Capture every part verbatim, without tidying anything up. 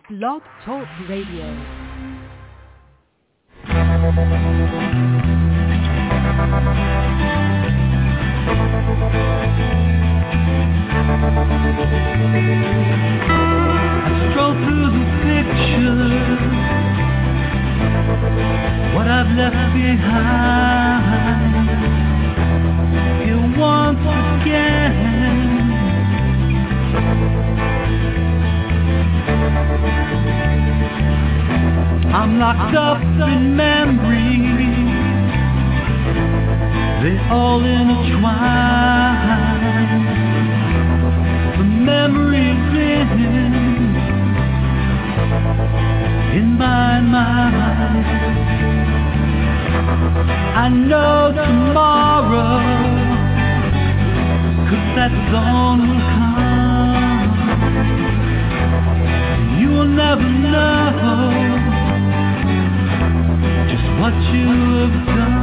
Blog Talk Radio. Stroll through the pictures, what I've left behind. Here once again, I'm locked up in memories, they all intertwine. The memories in in my mind. I know tomorrow, 'cause that dawn will come. You will never know just what you have done.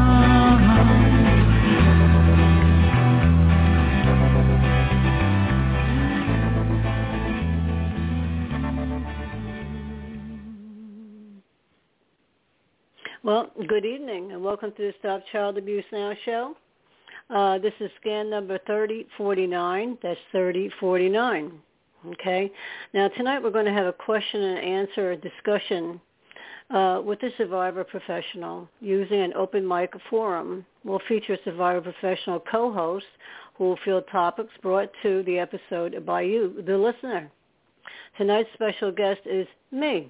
Well, good evening and welcome to the Stop Child Abuse Now show. Uh, this is scan number thirty forty-nine. That's thirty forty-nine. Okay. Now tonight we're going to have a question and answer discussion uh, with a survivor professional using an open mic forum. We'll feature a survivor professional co-host who will field topics brought to the episode by you, the listener. Tonight's special guest is me.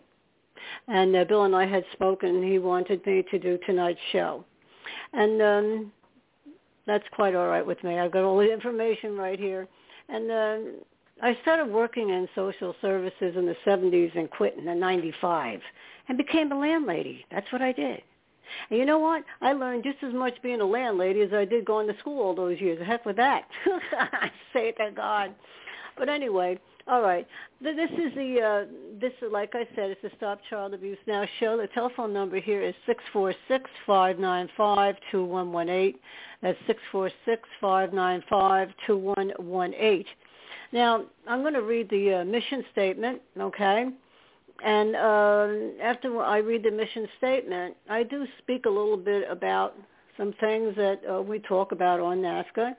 And uh, Bill and I had spoken. He wanted me to do tonight's show. And um, that's quite all right with me. I've got all the information right here. And uh, I started working in social services in the seventies and quit in the ninety-five and became a landlady. That's what I did. And you know what? I learned just as much being a landlady as I did going to school all those years. The heck with that. I say it to God. But anyway, all right. This is the, uh, this is, like I said, it's the Stop Child Abuse Now show. The telephone number here is six four six, five nine five, two one one eight. That's six four six, five nine five, two one one eight. Now, I'm going to read the uh, mission statement, okay? And uh, after I read the mission statement, I do speak a little bit about some things that uh, we talk about on NAASCA.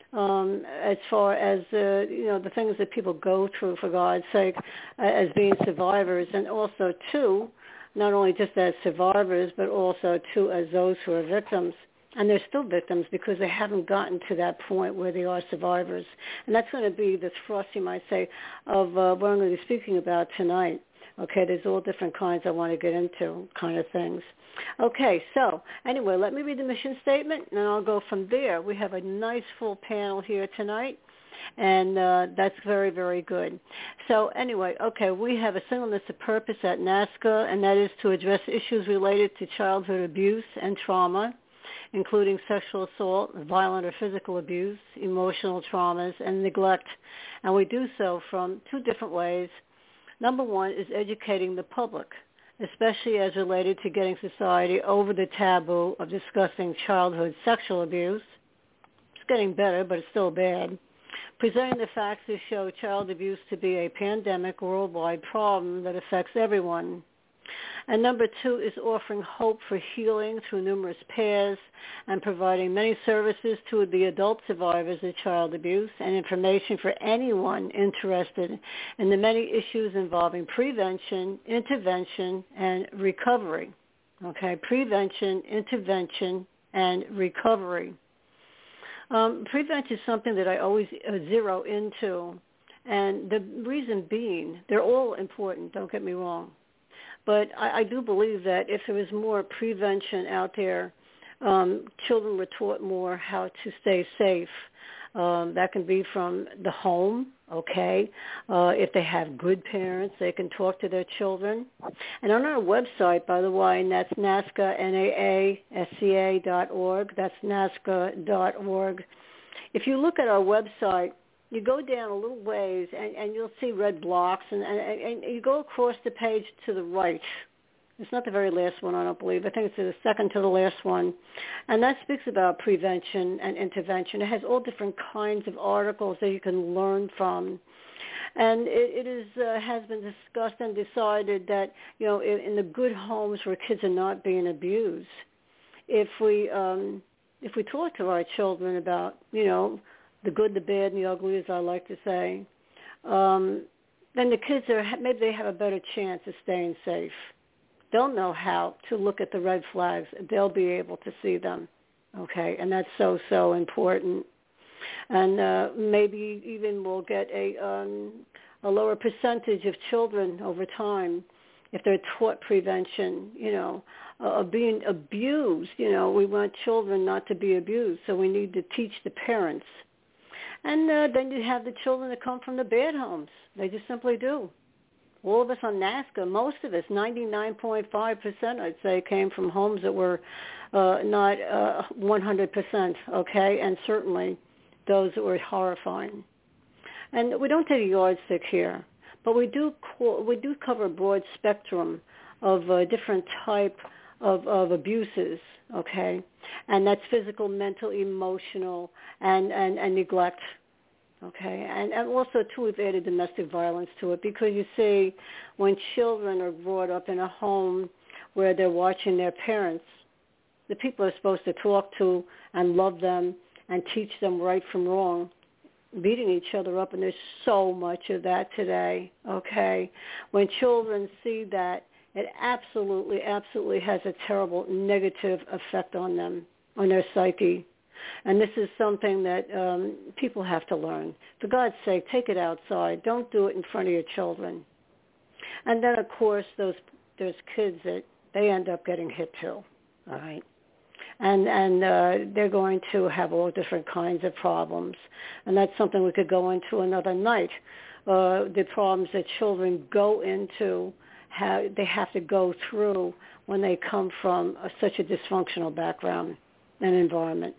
Um, as far as, uh, you know, the things that people go through, for God's sake, uh, as being survivors, and also, too, not only just as survivors, but also, too, as those who are victims. And they're still victims because they haven't gotten to that point where they are survivors. And that's going to be the thrust, you might say, of uh, what I'm going to be speaking about tonight. Okay, there's all different kinds I want to get into, kind of things. Okay, so anyway, let me read the mission statement, and I'll go from there. We have a nice full panel here tonight, and uh, that's very, very good. So anyway, okay, we have a singleness of purpose at NAASCA, and that is to address issues related to childhood abuse and trauma, including sexual assault, violent or physical abuse, emotional traumas, and neglect. And we do so from two different ways. Number one is educating the public, especially as related to getting society over the taboo of discussing childhood sexual abuse. It's getting better, but it's still bad. Presenting the facts to show child abuse to be a pandemic worldwide problem that affects everyone. And number two is offering hope for healing through numerous paths and providing many services to the adult survivors of child abuse and information for anyone interested in the many issues involving prevention, intervention, and recovery. Okay, prevention, intervention, and recovery. Um, prevention is something that I always uh, zero into, and the reason being, they're all important, don't get me wrong. But I, I do believe that if there was more prevention out there, um, children were taught more how to stay safe. Um, that can be from the home, okay? Uh, if they have good parents, they can talk to their children. And on our website, by the way, and that's NAASCA, N A A S C A dot org. That's NAASCA dot org. If you look at our website, you go down a little ways, and, and you'll see red blocks, and, and, and you go across the page to the right, It's not the very last one, I don't believe. I think it's the second to the last one. And that speaks about prevention and intervention. It has all different kinds of articles that you can learn from. And it, it is uh, has been discussed and decided that, you know, in, in the good homes where kids are not being abused, if we um, if we talk to our children about, you know, the good, the bad, and the ugly, as I like to say, um, then the kids are maybe they have a better chance of staying safe. They'll know how to look at the red flags. They'll be able to see them, okay? And that's so, so important. And uh, maybe even we'll get a, um, a lower percentage of children over time if they're taught prevention, you know, uh, of being abused. You know, we want children not to be abused, so we need to teach the parents. And uh, then you have the children that come from the bad homes. They just simply do. All of us on NAASCA, most of us, ninety-nine point five percent, I'd say, came from homes that were uh, not uh, one hundred percent, okay, and certainly those that were horrifying. And we don't take a yardstick here, but we do co- we do cover a broad spectrum of uh, different type of, of abuses, okay, and that's physical, mental, emotional, and, and, and neglect. Okay, and, and also, too, we've added domestic violence to it because, you see, when children are brought up in a home where they're watching their parents, the people are supposed to talk to and love them and teach them right from wrong, beating each other up, and there's so much of that today, okay? When children see that, it absolutely, absolutely has a terrible negative effect on them, on their psyche. And this is something that um, people have to learn. For God's sake, take it outside. Don't do it in front of your children. And then, of course, those there's kids that they end up getting hit too, all right? And, and uh, they're going to have all different kinds of problems. And that's something we could go into another night, uh, the problems that children go into, how they have to go through when they come from a, such a dysfunctional background and environment.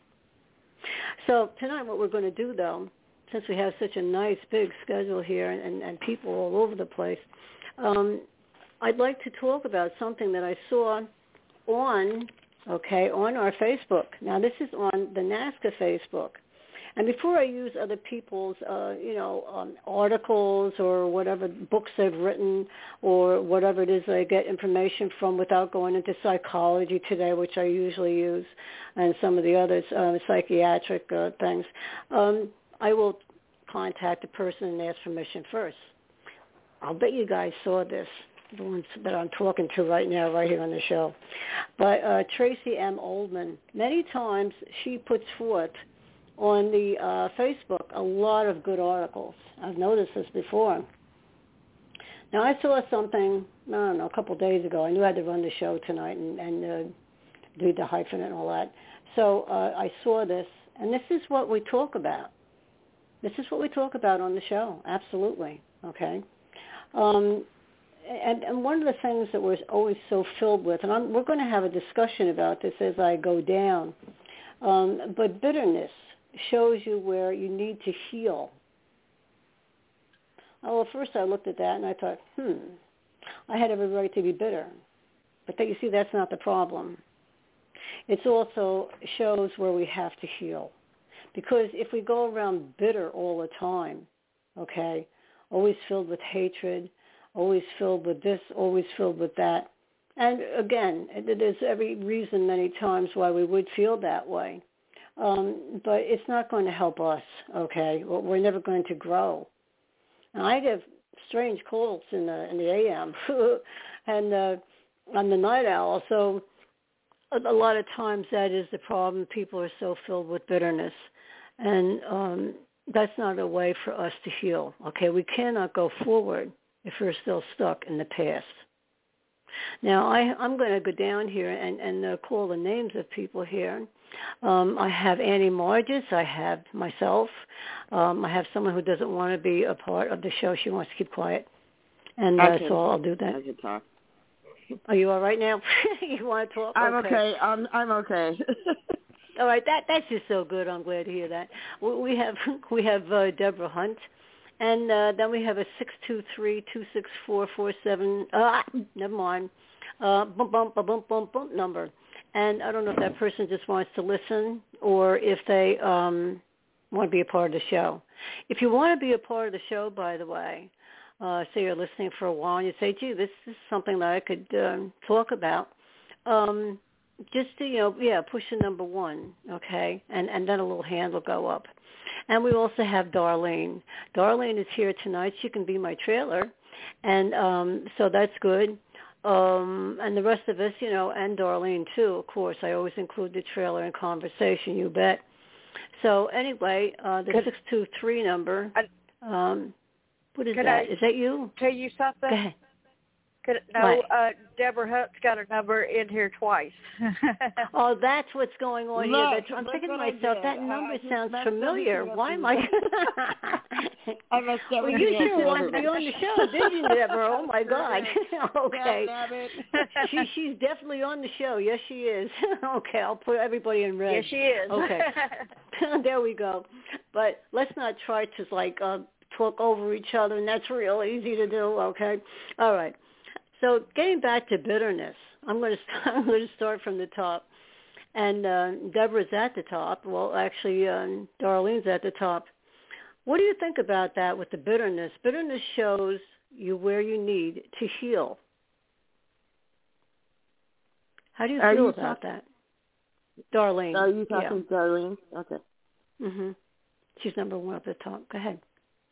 So tonight what we're going to do, though, since we have such a nice big schedule here and, and people all over the place, um, I'd like to talk about something that I saw on, okay, on our Facebook. Now, this is on the NAASCA Facebook. And before I use other people's, uh, you know, um, articles or whatever books they've written or whatever it is that I get information from without going into psychology today, which I usually use, and some of the other uh, psychiatric uh, things, um, I will contact the person and ask permission first. I'll bet you guys saw this, the ones that I'm talking to right now, right here on the show. But uh, Tracy M. Oldman, many times she puts forth on the uh, Facebook a lot of good articles. I've noticed this before. Now, I saw something, I don't know, a couple of days ago. I knew I had to run the show tonight and, and uh, do the hyphen and all that. So uh, I saw this, and this is what we talk about. This is what we talk about on the show, absolutely, okay? Um, and, and one of the things that we're always so filled with, and I'm, we're going to have a discussion about this as I go down, um, but bitterness shows you where you need to heal. Oh, well, first I looked at that and I thought, hmm, I had every right to be bitter. But then you see, that's not the problem. It also shows where we have to heal. Because if we go around bitter all the time, okay, always filled with hatred, always filled with this, always filled with that, and again, there's every reason many times why we would feel that way. Um, but it's not going to help us, okay? We're never going to grow. Now, I get strange calls in the in the A M and uh, I'm the night owl, so a, a lot of times that is the problem. People are so filled with bitterness, and um, that's not a way for us to heal, okay? We cannot go forward if we're still stuck in the past. Now, I, I'm going to go down here and, and uh, call the names of people here. Um, I have Annie Marges. I have myself. Um, I have someone who doesn't want to be a part of the show. She wants to keep quiet. And uh, so I'll do that. I can talk. Are you all right now? You want to talk? I'm okay. okay. I'm, I'm okay. All right. That That's just so good. I'm glad to hear that. We have we have uh, Deborah Hunt. And uh, then we have a six two three, two six four, four seven, uh, never mind, uh, bump, bump, bump, bump, bump, bump number. And I don't know if that person just wants to listen or if they um, want to be a part of the show. If you want to be a part of the show, by the way, uh, say you're listening for a while and you say, gee, this is something that I could um, talk about, um, just to, you know, yeah, push the number one, okay, and, and then a little hand will go up. And we also have Darlene. Darlene is here tonight. She can be my trailer, and um, so that's good. Um, and the rest of us, you know, and Darlene too, of course. I always include the trailer in conversation, you bet. So anyway, uh, the six two three number, um, what is that? I Is that you? Tell you something? Go ahead. Could, no, uh, Deborah Hunt's got a number in here twice. Oh, that's what's going on Look, here. That's, I'm thinking to myself, that number sounds familiar. Why am I? I messed Well, you sure wanted to be on the show, didn't you, Deborah? Oh my God. Okay. she she's definitely on the show. Yes, she is. Okay, I'll put everybody in red. Yes, she is. Okay. There we go. But let's not try to like uh, talk over each other, and that's real easy to do. Okay. All right. So getting back to bitterness, I'm going to start, I'm going to start from the top, and uh, Deborah's at the top. Well, actually, um, Darlene's at the top. What do you think about that with the bitterness? Bitterness shows you where you need to heal. How do you Are feel you about talk- that, Darlene? Are you talking yeah. Darlene? Okay. Mhm. She's number one at the top. Go ahead.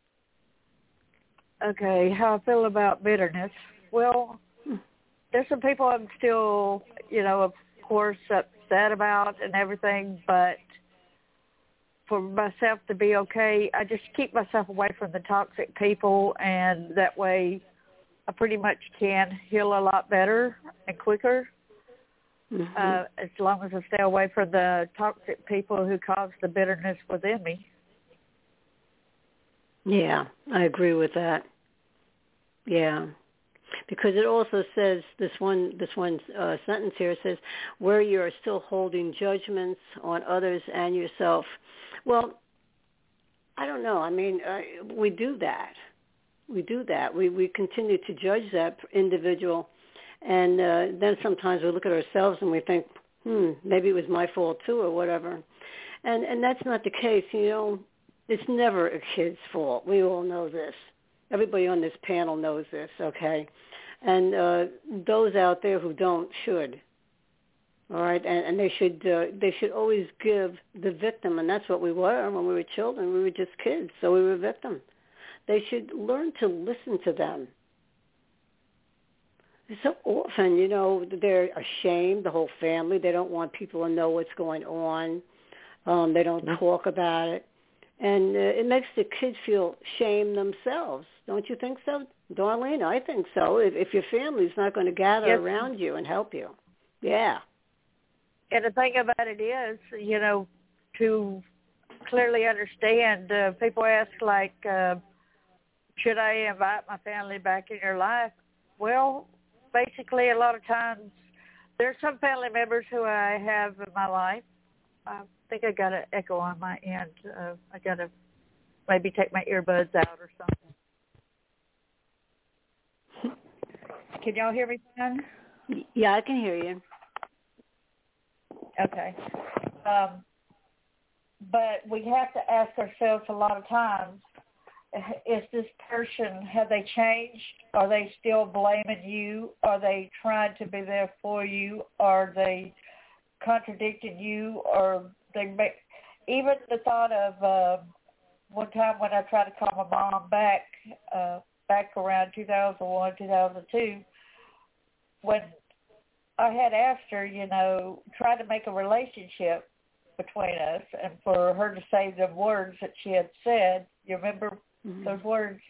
Okay, how I feel about bitterness. Well, there's some people I'm still, you know, of course, upset about and everything, but for myself to be okay, I just keep myself away from the toxic people, and that way I pretty much can heal a lot better and quicker, Mm-hmm. uh, as long as I stay away from the toxic people who cause the bitterness within me. Yeah, I agree with that. Yeah. Because it also says, this one this one uh, sentence here says, where you are still holding judgments on others and yourself. Well, I don't know. I mean, uh, we do that. We do that. We we continue to judge that individual, and uh, then sometimes we look at ourselves and we think, hmm, maybe it was my fault too or whatever. And and that's not the case. You know, it's never a kid's fault. We all know this. Everybody on this panel knows this, okay? And uh, those out there who don't should, all right? And, and they should uh, they should always give the victim, and that's what we were when we were children. We were just kids, so we were victims. They should learn to listen to them. So often, you know, they're ashamed, the whole family. They don't want people to know what's going on. Um, they don't talk about it. And uh, it makes the kids feel shame themselves. Don't you think so, Darlene? I think so. If, if your family's not going to gather Yes. around you and help you. Yeah. And the thing about it is, you know, to clearly understand, uh, people ask, like, uh, should I invite my family back in your life? Well, basically, a lot of times, there's some family members who I have in my life. I think I got an echo on my end. Uh, I got to maybe take my earbuds out or something. Can y'all hear me fine? Yeah, I can hear you. Okay. Um, but we have to ask ourselves a lot of times, is this person, have they changed? Are they still blaming you? Are they trying to be there for you? Are they contradicting you? Or they make, even the thought of uh, one time when I tried to call my mom back, uh, back around two thousand one, two thousand two, when I had asked her, you know, try to make a relationship between us, and for her to say the words that she had said, you remember mm-hmm. those words?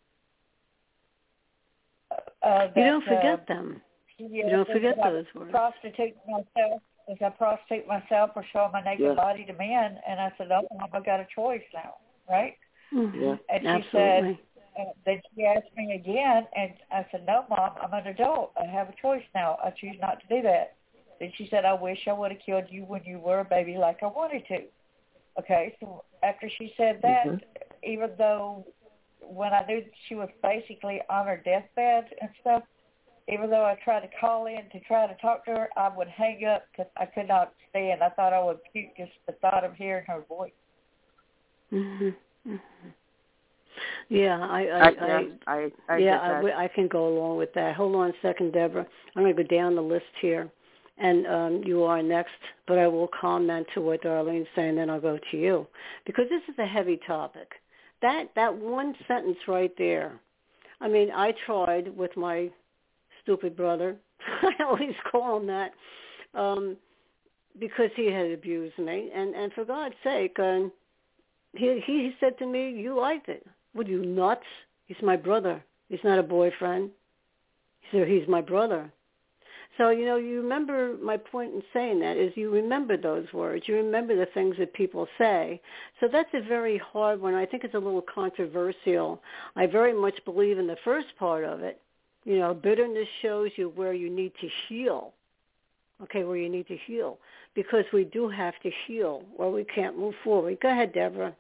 Uh, that, you don't forget uh, them. You, you don't forget those words. Prostitute myself, as I prostitute myself or show my naked yeah. body to men, and I said, oh, I've got a choice now, right? Mm-hmm. Yeah, and she absolutely. said, uh, then she asked me again, and I said, no, Mom, I'm an adult. I have a choice now. I choose not to do that. Then she said, I wish I would have killed you when you were a baby like I wanted to. Okay, so after she said that, mm-hmm. even though when I knew she was basically on her deathbed and stuff, even though I tried to call in to try to talk to her, I would hang up because I could not stand. I thought I would puke just the thought of hearing her voice. Mhm. Mhm. Yeah, I, I, I, I, yeah, I, I yeah, get that. I, I can go along with that. Hold on a second, Deborah. I'm going to go down the list here, and um, you are next. But I will comment to what Darlene's saying, then I'll go to you, because this is a heavy topic. That that one sentence right there. I mean, I tried with my stupid brother. I always call him that, um, because he had abused me, and and for God's sake, um, he he said to me, "You liked it. What are you, nuts? He's my brother. He's not a boyfriend. He said, he's my brother." So, you know, you remember my point in saying that is you remember those words. You remember the things that people say. So that's a very hard one. I think it's a little controversial. I very much believe in the first part of it. You know, bitterness shows you where you need to heal. Okay, where you need to heal. Because we do have to heal or we can't move forward. Go ahead, Deborah.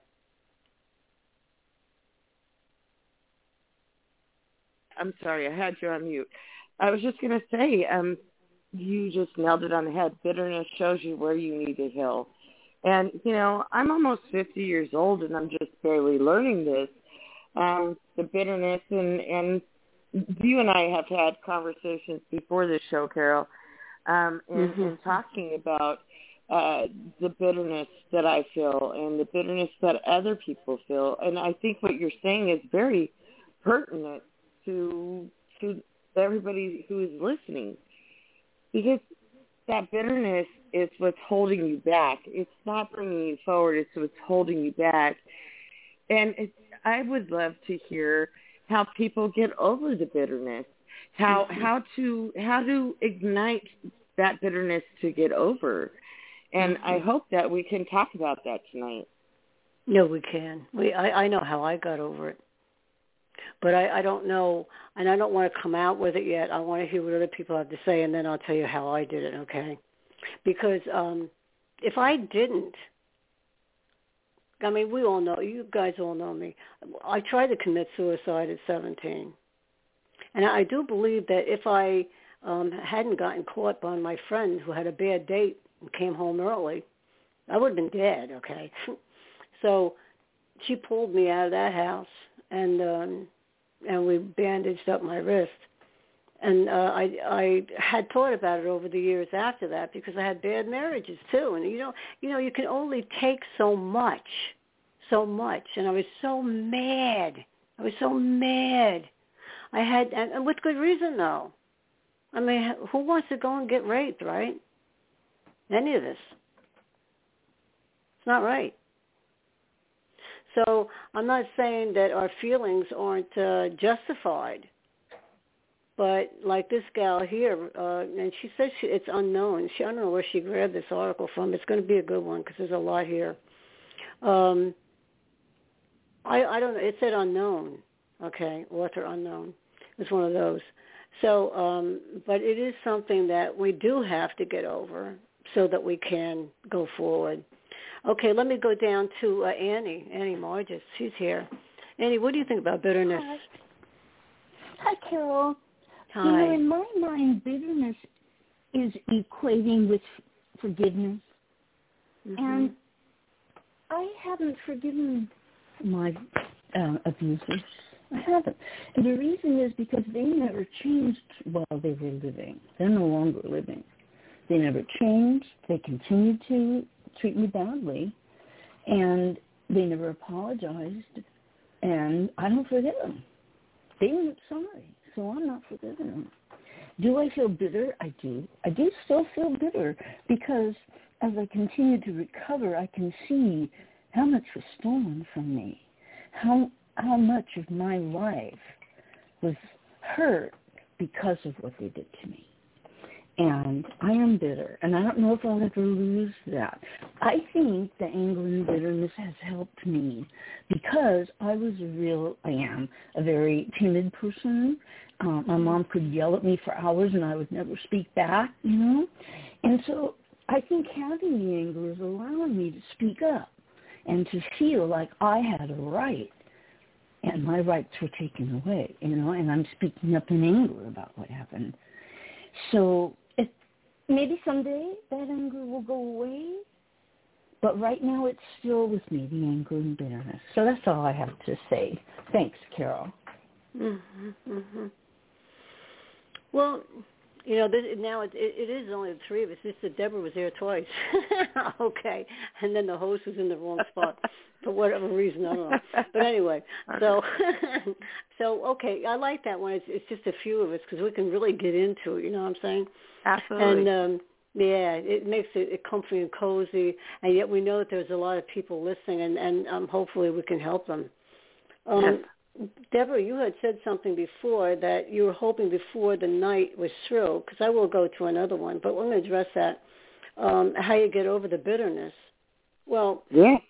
I'm sorry, I had you on mute. I was just going to say, um, you just nailed it on the head. Bitterness shows you where you need to heal. And, you know, I'm almost fifty years old, and I'm just barely learning this, um, the bitterness. And, and you and I have had conversations before this show, Carol, um, and, mm-hmm. and talking about uh, the bitterness that I feel and the bitterness that other people feel. And I think what you're saying is very pertinent to to everybody who is listening, because that bitterness is what's holding you back. It's not bringing you forward. It's what's holding you back. And it's, I would love to hear how people get over the bitterness, how mm-hmm. how to how to ignite that bitterness to get over. And mm-hmm. I hope that we can talk about that tonight. No, we can. We I, I know how I got over it. But I, I don't know, and I don't want to come out with it yet. I want to hear what other people have to say, and then I'll tell you how I did it, okay? Because um, if I didn't, I mean, we all know, you guys all know me. I tried to commit suicide at seventeen. And I do believe that if I um, hadn't gotten caught by my friend who had a bad date and came home early, I would have been dead, okay? So she pulled me out of that house, and um, and we bandaged up my wrist. And uh, I I had thought about it over the years after that, because I had bad marriages too. And you know you know you can only take so much, so much. And I was so mad. I was so mad. I had, and, and with good reason though. I mean, who wants to go and get raped, right? Any of this. It's not right. So I'm not saying that our feelings aren't uh, justified, but like this gal here, uh, and she says she, it's unknown. She, I don't know where she grabbed this article from. It's going to be a good one because there's a lot here. Um, I, I don't know. It said unknown. Okay, author unknown. It's one of those. So, um, but it is something that we do have to get over so that we can go forward. Okay, let me go down to uh, Annie, Annie Margis. She's here. Annie, what do you think about bitterness? Hi, Hi Carol. Hi. You know, in my mind, bitterness is equating with forgiveness. Mm-hmm. And I haven't forgiven my uh, abusers. I haven't. And the reason is because they never changed while they were living. They're no longer living. They never changed. They continued to treat me badly, and they never apologized, and I don't forgive them. They weren't sorry, so I'm not forgiving them. Do I feel bitter? I do. I do still feel bitter, because as I continue to recover, I can see how much was stolen from me, how how much of my life was hurt because of what they did to me. And I am bitter, and I don't know if I'll ever lose that. I think the anger and bitterness has helped me because I was a real, I am a very timid person. Um, my mom could yell at me for hours, and I would never speak back, you know. And so I think having the anger is allowing me to speak up and to feel like I had a right and my rights were taken away, you know, and I'm speaking up in anger about what happened. So it, maybe someday that anger will go away, but right now it's still with me, the anger and bitterness. So that's all I have to say. Thanks, Carol. Mm-hmm, mm-hmm. Well, you know, this, now it, it, it is only the three of us. It's that Deborah was there twice. Okay. And then the host was in the wrong spot for whatever reason. I don't know. But anyway, so, so okay, I like that one. It's, it's just a few of us because we can really get into it, you know what I'm saying? Absolutely. And, um, yeah, it makes it, it comfy and cozy, and yet we know that there's a lot of people listening, and, and um, hopefully we can help them. Um, yes. Deborah, you had said something before that you were hoping before the night was through, because I will go to another one, but we're going to address that, um, how you get over the bitterness. Well, yeah.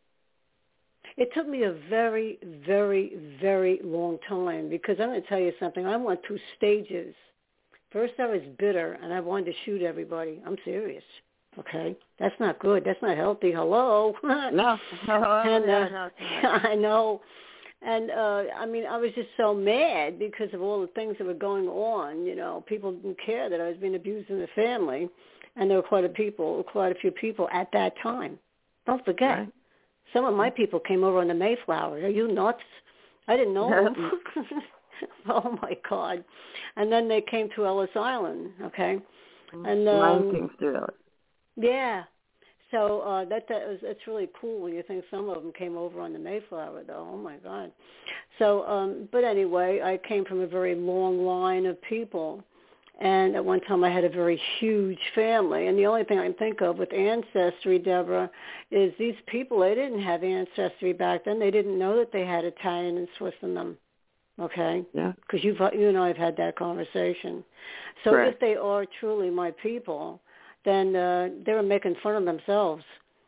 It took me a very, very, very long time, because I'm going to tell you something. I went through stages. First I was bitter, and I wanted to shoot everybody. I'm serious. Okay, that's not good. That's not healthy. Hello. No, no, and, uh, no, no, no. I know. And, uh, I mean, I was just so mad because of all the things that were going on. You know, people didn't care that I was being abused in the family, and there were quite a people, quite a few people at that time. Don't forget, Right. some of my people came over on the Mayflower. Are you nuts? I didn't know them. Oh, my God. And then they came to Ellis Island, okay? And um, Mine came through Ellis. Yeah. So uh, that that was it's really cool when you think some of them came over on the Mayflower, though. Oh my God! So, um, but anyway, I came from a very long line of people, and at one time I had a very huge family. And the only thing I can think of with Ancestry, Deborah, is these people. They didn't have Ancestry back then. They didn't know that they had Italian and Swiss in them. Okay. Yeah. Because you've you and I have had that conversation. So Correct. if they are truly my people, then uh, they were making fun of themselves.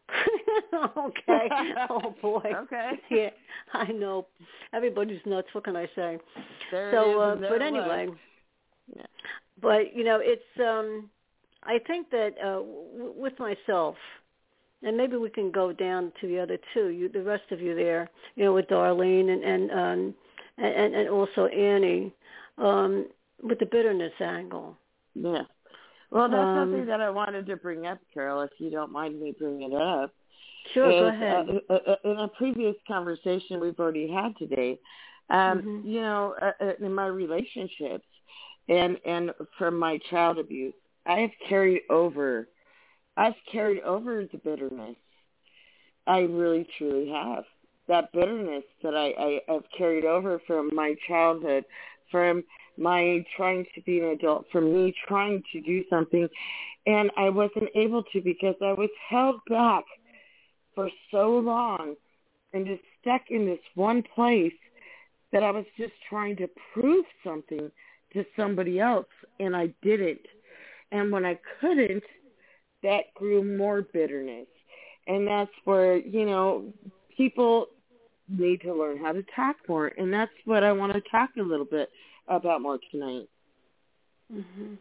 Okay. Oh, boy. Okay. Yeah, I know. Everybody's nuts. What can I say? There so, it is, uh, and there but it anyway. was. Yeah. But, you know, it's, um, I think that uh, w- with myself, and maybe we can go down to the other two, you, the rest of you there, you know, with Darlene and, and, um, and, and also Annie, um, with the bitterness angle. Yeah. Well, that's um, something that I wanted to bring up, Carol, if you don't mind me bringing it up. Sure, is, go ahead. Uh, uh, in a previous conversation we've already had today, um, Mm-hmm. you know, uh, in my relationships and, and from my child abuse, I have carried over, I've carried over the bitterness. I really, truly have. That bitterness that I, I have carried over from my childhood, from my trying to be an adult, from me trying to do something, and I wasn't able to because I was held back for so long and just stuck in this one place that I was just trying to prove something to somebody else, and I didn't. And when I couldn't, that grew more bitterness. And that's where, you know, people need to learn how to talk more. And that's what I want to talk a little bit about more tonight. Mm-hmm.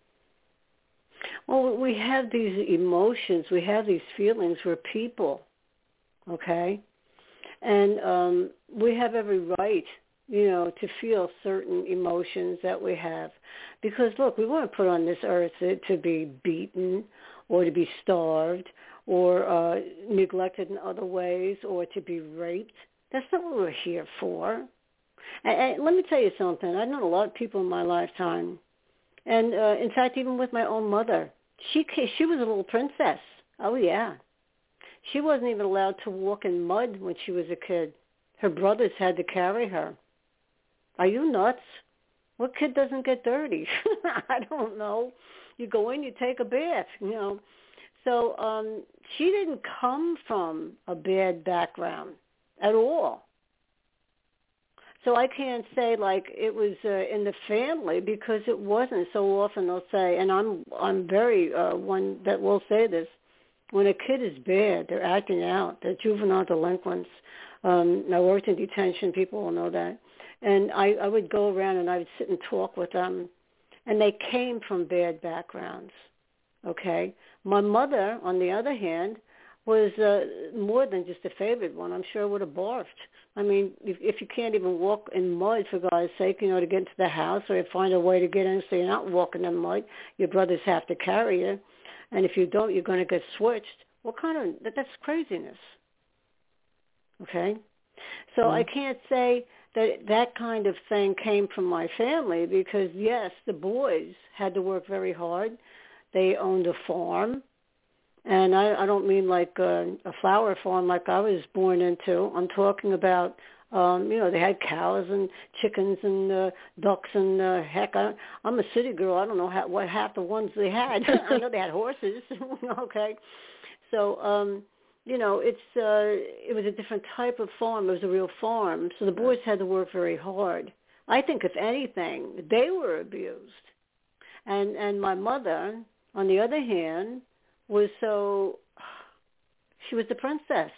Well, we have these emotions, we have these feelings. We're people, okay? And um, we have every right, you know, to feel certain emotions that we have. Because, look, we weren't put on this earth to, to be beaten or to be starved or uh, neglected in other ways or to be raped. That's not what we're here for. And, and let me tell you something. I've known a lot of people in my lifetime. And, uh, in fact, even with my own mother, she she was a little princess. Oh, yeah. She wasn't even allowed to walk in mud when she was a kid. Her brothers had to carry her. Are you nuts? What kid doesn't get dirty? I don't know. You go in, you take a bath, you know. So um, she didn't come from a bad background at all. So I can't say like it was uh, in the family because it wasn't. So often they'll say, and I'm I'm very uh, one that will say this, when a kid is bad, they're acting out, they're juvenile delinquents. Um, I worked in detention, people will know that. And I, I would go around and I would sit and talk with them, and they came from bad backgrounds, okay? My mother, on the other hand, was uh, more than just a favored one. I'm sure I would have barfed. I mean, if, if you can't even walk in mud, for God's sake, you know, to get into the house, or you find a way to get in so you're not walking in mud, your brothers have to carry you. And if you don't, you're going to get switched. What kind of, that, that's craziness. Okay? So mm-hmm. I can't say that that kind of thing came from my family because, yes, the boys had to work very hard. They owned a farm. And I, I don't mean like a, a flower farm like I was born into. I'm talking about, um, you know, they had cows and chickens and uh, ducks and uh, heck, I, I'm a city girl. I don't know how, what half the ones they had. I know they had horses. Okay, so um, you know, it's uh, it was a different type of farm. It was a real farm. So the boys had to work very hard. I think, if anything, they were abused. And and my mother, on the other hand, was so, she was the princess.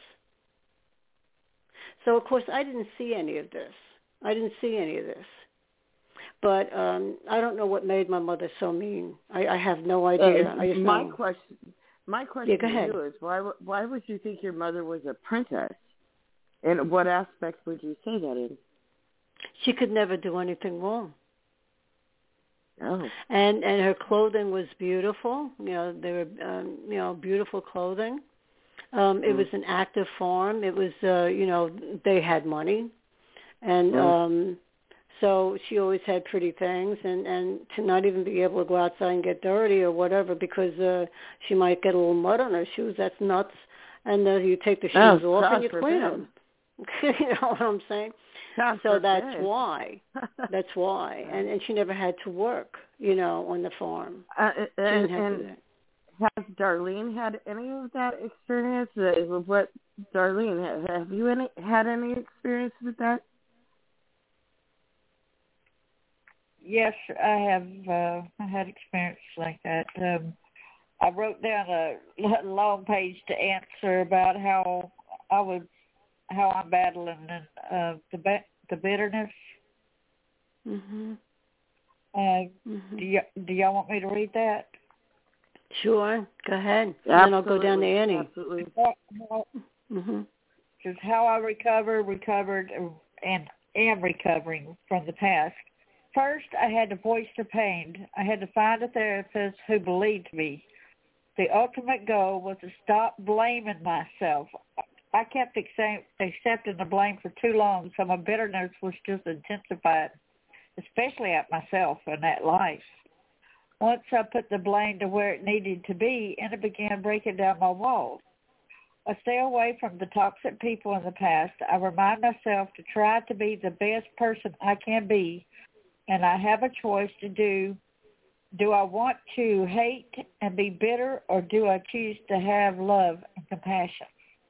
So, of course, I didn't see any of this. I didn't see any of this. But um, I don't know what made my mother so mean. I, I have no idea. Uh, I just my know. question, my question yeah, go ahead. to you is, why, why would you think your mother was a princess? And what aspects would you say that in? She could never do anything wrong. Oh. And and her clothing was beautiful. You know, they were um, you know beautiful clothing. Um, it mm. was an active farm. It was uh, you know they had money, and mm. um, so she always had pretty things. And, and to not even be able to go outside and get dirty or whatever because uh, she might get a little mud on her shoes. That's nuts. And uh, you take the shoes oh, off God and you clean them. You know what I'm saying? God so forbid. that's why. That's why. And and she never had to work, you know, on the farm. Uh, she and didn't have and to do that. Has Darlene had any of that experience? Uh, what, Darlene, have you any had any experience with that? Yes, I have. Uh, I had experience like that. Um, I wrote down a long page to answer about how I would. How I'm battling uh, the the bitterness. Mhm. Uh, mm-hmm. Do y- do y'all want me to read that? Sure. Go ahead. Absolutely. And then I'll go down to Annie. Absolutely. Mhm. Just how I recover, recovered, and am recovering from the past. First, I had to voice the pain. I had to find a therapist who believed me. The ultimate goal was to stop blaming myself. I kept accepting the blame for too long, so my bitterness was just intensified, especially at myself and at life. Once I put the blame to where it needed to be, and it began breaking down my walls. I stay away from the toxic people in the past. I remind myself to try to be the best person I can be, and I have a choice to do. Do I want to hate and be bitter, or do I choose to have love and compassion?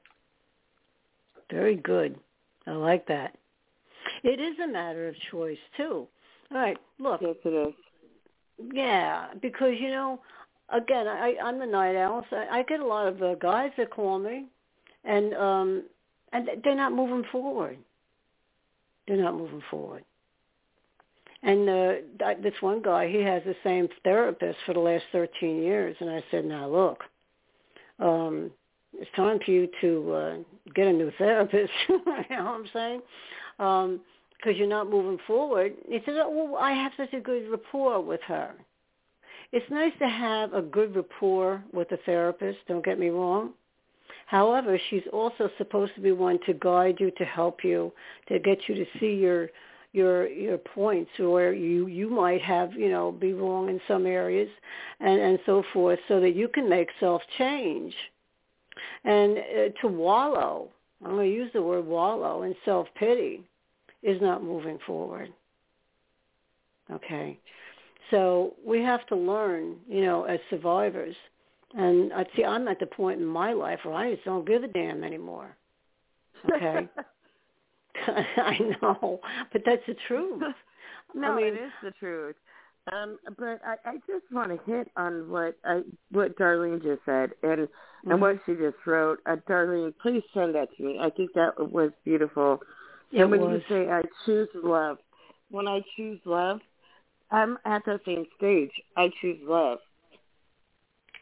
Very good. I like that. It is a matter of choice, too. All right, look. Yes, it is. Yeah, because, you know, again, I, I'm the night owl, so I get a lot of uh, guys that call me, and um, and they're not moving forward. They're not moving forward. And uh, this one guy, he has the same therapist for the last thirteen years, and I said, now, look, um, it's time for you to uh, get a new therapist, you know what I'm saying? Um, because you're not moving forward. He said, oh, well, I have such a good rapport with her. It's nice to have a good rapport with a therapist, don't get me wrong. However, she's also supposed to be one to guide you, to help you, to get you to see your your your points where you, you might have, you know, be wrong in some areas and, and so forth, so that you can make self-change. And uh, to wallow, I'm going to use the word wallow, in self-pity is not moving forward. Okay? So we have to learn, you know, as survivors. And I see I'm at the point in my life where I just don't give a damn anymore. Okay? I know, but that's the truth. No, I mean, it is the truth. Um, but I, I just want to hit on what I, what Darlene just said and mm-hmm. and what she just wrote. Uh, Darlene, please send that to me. I think that was beautiful. It and when was. you say I choose love, when I choose love, I'm at the same stage. I choose love.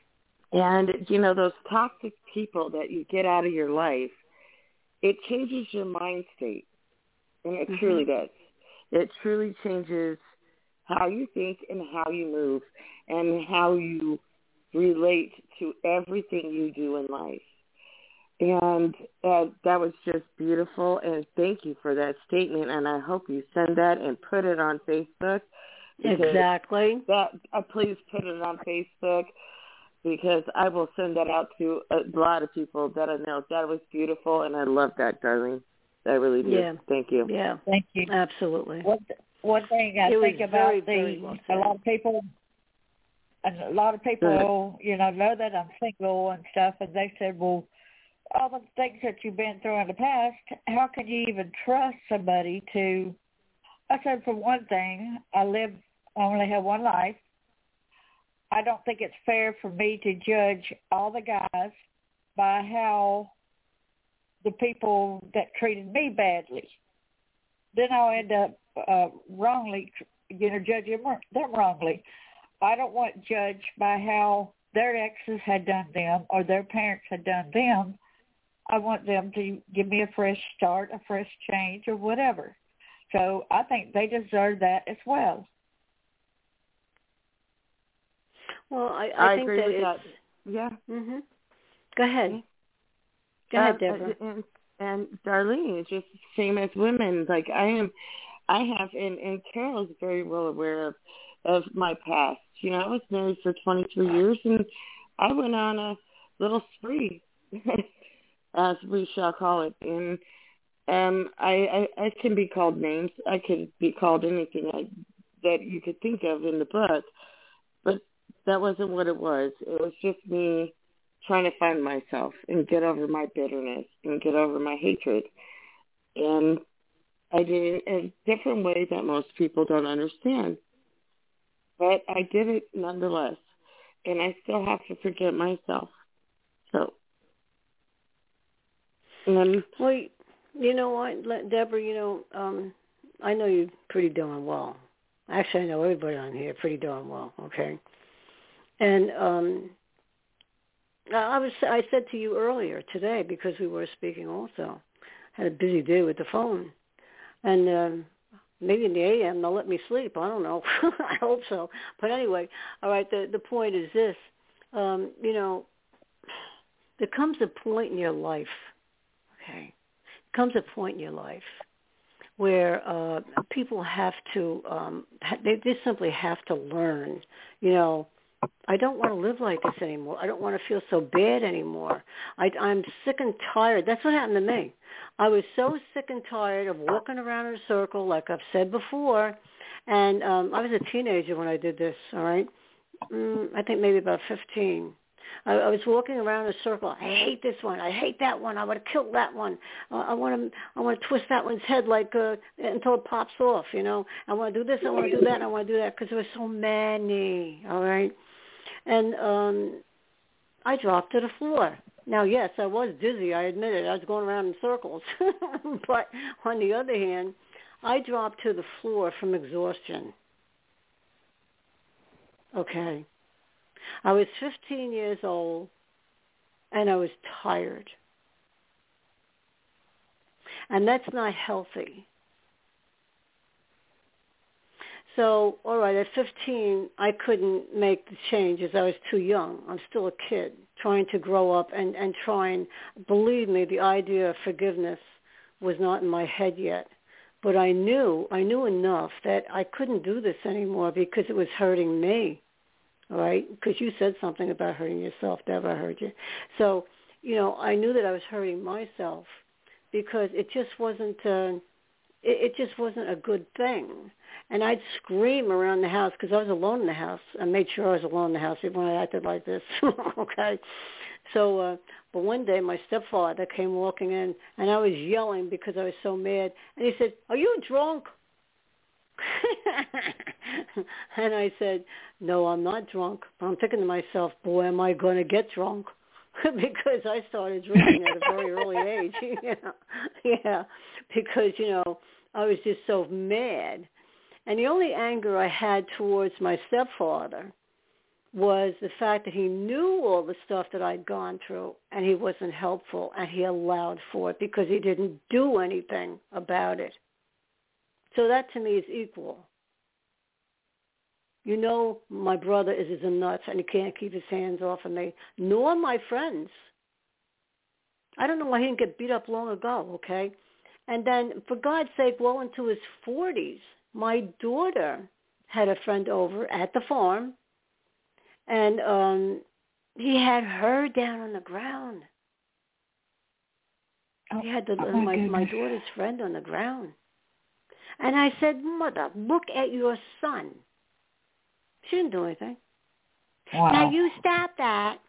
And, you know, those toxic people that you get out of your life, it changes your mind state. And it mm-hmm. truly does. It truly changes how you think and how you move and how you relate to everything you do in life. And uh, that was just beautiful. And thank you for that statement. And I hope you send that and put it on Facebook. Exactly. That uh, please put it on Facebook, because I will send that out to a lot of people that I know. That was beautiful, and I love that, Darlene. I really do. Yeah. Thank you. Yeah. Thank you. Absolutely. One, one thing I it think about very, the very well a lot of people, and a lot of people, you know, know that I'm single and stuff, and they said, well, all the things that you've been through in the past, how can you even trust somebody to? I said, for one thing, I live, I only have one life. I don't think it's fair for me to judge all the guys by how the people that treated me badly. Then I'll end up uh, wrongly, you know, judging them wrongly. I don't want judged by how their exes had done them or their parents had done them. I want them to give me a fresh start, a fresh change, or whatever. So I think they deserve that as well. Well, I, I, I think agree that with it's... that. Yeah. Mhm. Go ahead. Go ahead, uh, Deborah. And, and Darlene, it's just the same as women. Like I am, I have, and, and Carol's very well aware of, of my past. You know, I was married for twenty-three years, and I went on a little spree, as we shall call it. And um, I, I, I can be called names. I could be called anything I, that you could think of in the book, but that wasn't what it was. It was just me trying to find myself and get over my bitterness and get over my hatred. And I did it in a different way that most people don't understand. But I did it nonetheless. And I still have to forgive myself. So, and well, you know what, Deborah, you know, um, I know you pretty darn well. Actually, I know everybody on here pretty darn well, okay? And um, I was I said to you earlier today, because we were speaking also, had a busy day with the phone. And um, maybe in the A M they'll let me sleep. I don't know. I hope so. But anyway, all right, the, the point is this. Um, you know, there comes a point in your life, okay, comes a point in your life where uh, people have to, um, they, they simply have to learn, you know, I don't want to live like this anymore. I don't want to feel so bad anymore. I, I'm sick and tired. That's what happened to me. I was so sick and tired of walking around in a circle, like I've said before. And um, I was a teenager when I did this, all right? Mm, I think maybe about fifteen. I, I was walking around in a circle. I hate this one. I hate that one. I want to kill that one. Uh, I want to. I want to twist that one's head like uh, until it pops off. You know. I want to do this. I want to do that. And I want to do that because there were so many. All right. And um, I dropped to the floor. Now, yes, I was dizzy. I admit it. I was going around in circles. But on the other hand, I dropped to the floor from exhaustion. Okay. I was fifteen years old, and I was tired. And that's not healthy. So, all right, at fifteen, I couldn't make the changes. I was too young. I'm still a kid trying to grow up and, and trying. Believe me, the idea of forgiveness was not in my head yet. But I knew, I knew enough that I couldn't do this anymore because it was hurting me, all right? Because you said something about hurting yourself, Deborah, I heard you. So, you know, I knew that I was hurting myself because it just wasn't, uh, it, it just wasn't a good thing. And I'd scream around the house because I was alone in the house. I made sure I was alone in the house even when I acted like this, okay? So, uh, but one day my stepfather came walking in, and I was yelling because I was so mad. And he said, "Are you drunk?" And I said, "No, I'm not drunk." I'm thinking to myself, boy, am I going to get drunk? Because I started drinking at a very early age. yeah, yeah, because, you know, I was just so mad. And the only anger I had towards my stepfather was the fact that he knew all the stuff that I'd gone through, and he wasn't helpful, and he allowed for it because he didn't do anything about it. So that to me is equal. You know, my brother is a nuts, and he can't keep his hands off of me, nor my friends. I don't know why he didn't get beat up long ago, okay? And then, for God's sake, well into his forties, my daughter had a friend over at the farm, and um, he had her down on the ground. Oh, he had the, oh my, my, my daughter's friend on the ground. And I said, Mother, look at your son. She didn't do anything. Wow. Now you stop that.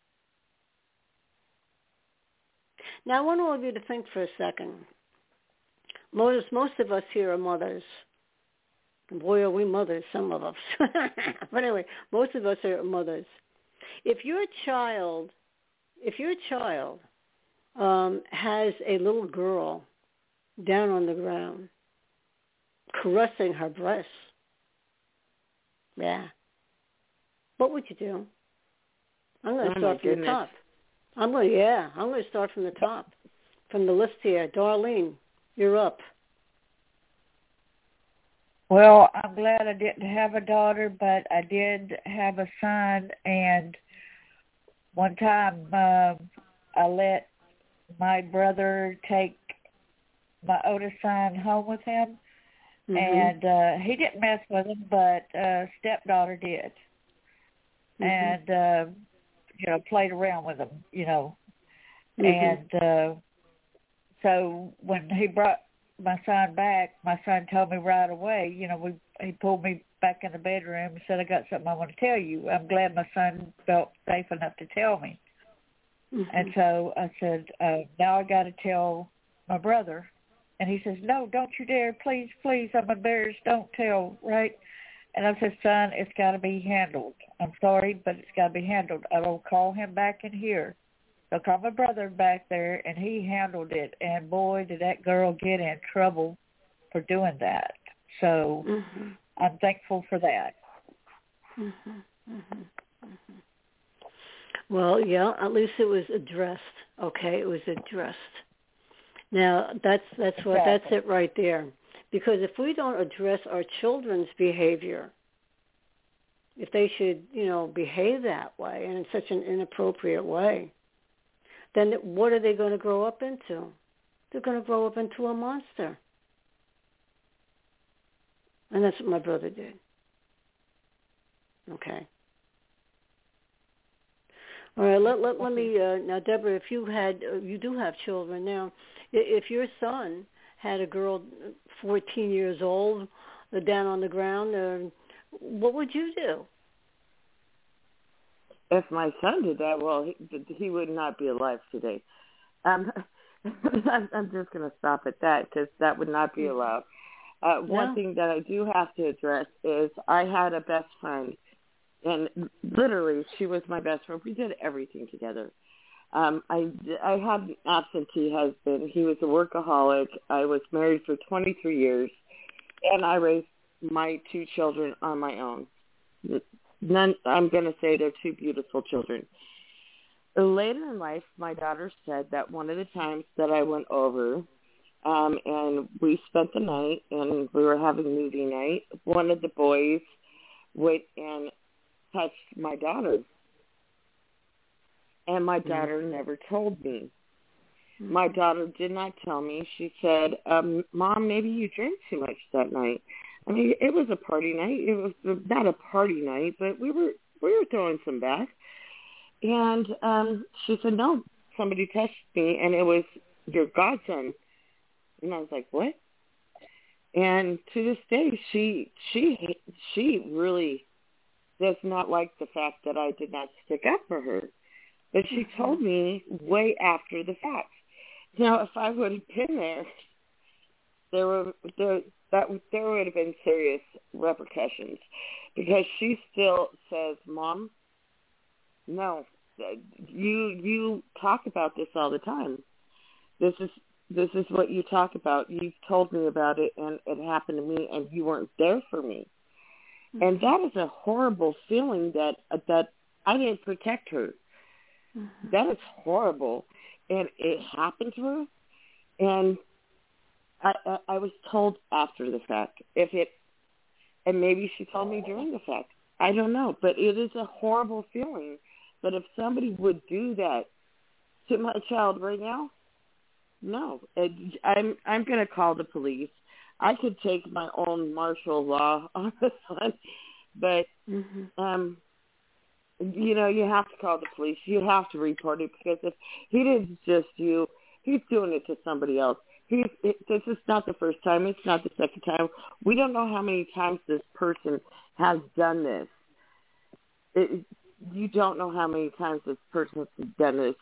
Now I want all of you to think for a second. Most, most of us here are mothers. Boy, are we mothers, some of us. But anyway, most of us are mothers. If your child, if your child um, has a little girl down on the ground caressing her breasts, yeah, what would you do? I'm going to Oh start from goodness. the top. I'm going to, yeah, I'm going to start from the top, from the list here. Darlene, you're up. Well, I'm glad I didn't have a daughter, but I did have a son, and one time um, I let my brother take my oldest son home with him, mm-hmm. and uh, he didn't mess with him, but uh, stepdaughter did, mm-hmm. and, uh, you know, played around with him, you know, mm-hmm. and uh, so when he brought my son back, my son told me right away, you know, we he pulled me back in the bedroom and said, I got something I want to tell you. I'm glad my son felt safe enough to tell me. Mm-hmm. And so I said, uh, now I got to tell my brother. And he says, no, don't you dare. Please, please, I'm embarrassed. Don't tell, right? And I said, son, it's got to be handled. I'm sorry, but it's got to be handled. I will call him back in here. So I called my brother back there, and he handled it. And, boy, did that girl get in trouble for doing that. So mm-hmm. I'm thankful for that. Mm-hmm. Mm-hmm. Mm-hmm. Well, yeah, at least it was addressed. Okay, it was addressed. Now, that's that's what exactly. that's it right there. Because if we don't address our children's behavior, if they should, you know, behave that way and in such an inappropriate way, then what are they going to grow up into? They're going to grow up into a monster. And that's what my brother did. Okay. All right, let, let, let me, uh, now, Deborah, if you had, uh, you do have children now, if your son had a girl fourteen years old uh, down on the ground, uh, what would you do? If my son did that, well, he, he would not be alive today. Um, I'm just going to stop at that because that would not be allowed. Uh, one no. thing that I do have to address is I had a best friend, and literally she was my best friend. We did everything together. Um, I, I had an absentee husband. He was a workaholic. I was married for twenty-three years, and I raised my two children on my own. None, I'm going to say they're two beautiful children. Later in life, my daughter said that one of the times that I went over um, and we spent the night and we were having movie night, one of the boys went and touched my daughter. And my daughter mm-hmm. never told me. Mm-hmm. My daughter did not tell me. She said, um, Mom, maybe you drank too much that night. I mean, it was a party night. It was not a party night, but we were we were throwing some back. And um, she said, no, somebody touched me, and it was your godson. And I was like, what? And to this day, she she she really does not like the fact that I did not stick up for her. But she told me way after the fact. Now, if I would have been there, there were there that there would have been serious repercussions, because she still says, Mom, no, you you talk about this all the time. This is this is what you talk about. You've told me about it, and it happened to me, and you weren't there for me. And that is a horrible feeling that that I didn't protect her. Mm-hmm. That is horrible. And it happened to her. And I, I, I was told after the fact. If it, and maybe she told me during the fact. I don't know. But it is a horrible feeling that if somebody would do that to my child right now, no. It, I'm, I'm going to call the police. I could take my own martial law on this one, but, mm-hmm. um, you know, you have to call the police. You have to report it because if he didn't just you, he's doing it to somebody else. He's, it, this is not the first time. It's not the second time. We don't know how many times this person has done this. It, you don't know how many times this person has done this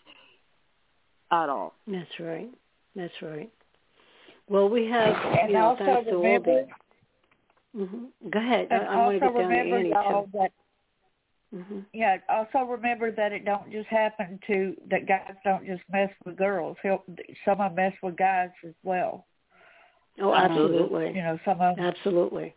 at all. That's right. That's right. Well, we have, and you know, also thanks to remember, all the... Mm-hmm. Go ahead. And I, I want to also get down to remember, Annie, y'all, too. that, mm-hmm. yeah, also remember that it don't just happen to, that guys don't just mess with girls. He'll, some of them mess with guys as well. Oh, absolutely. Um, you know, some of them. Absolutely.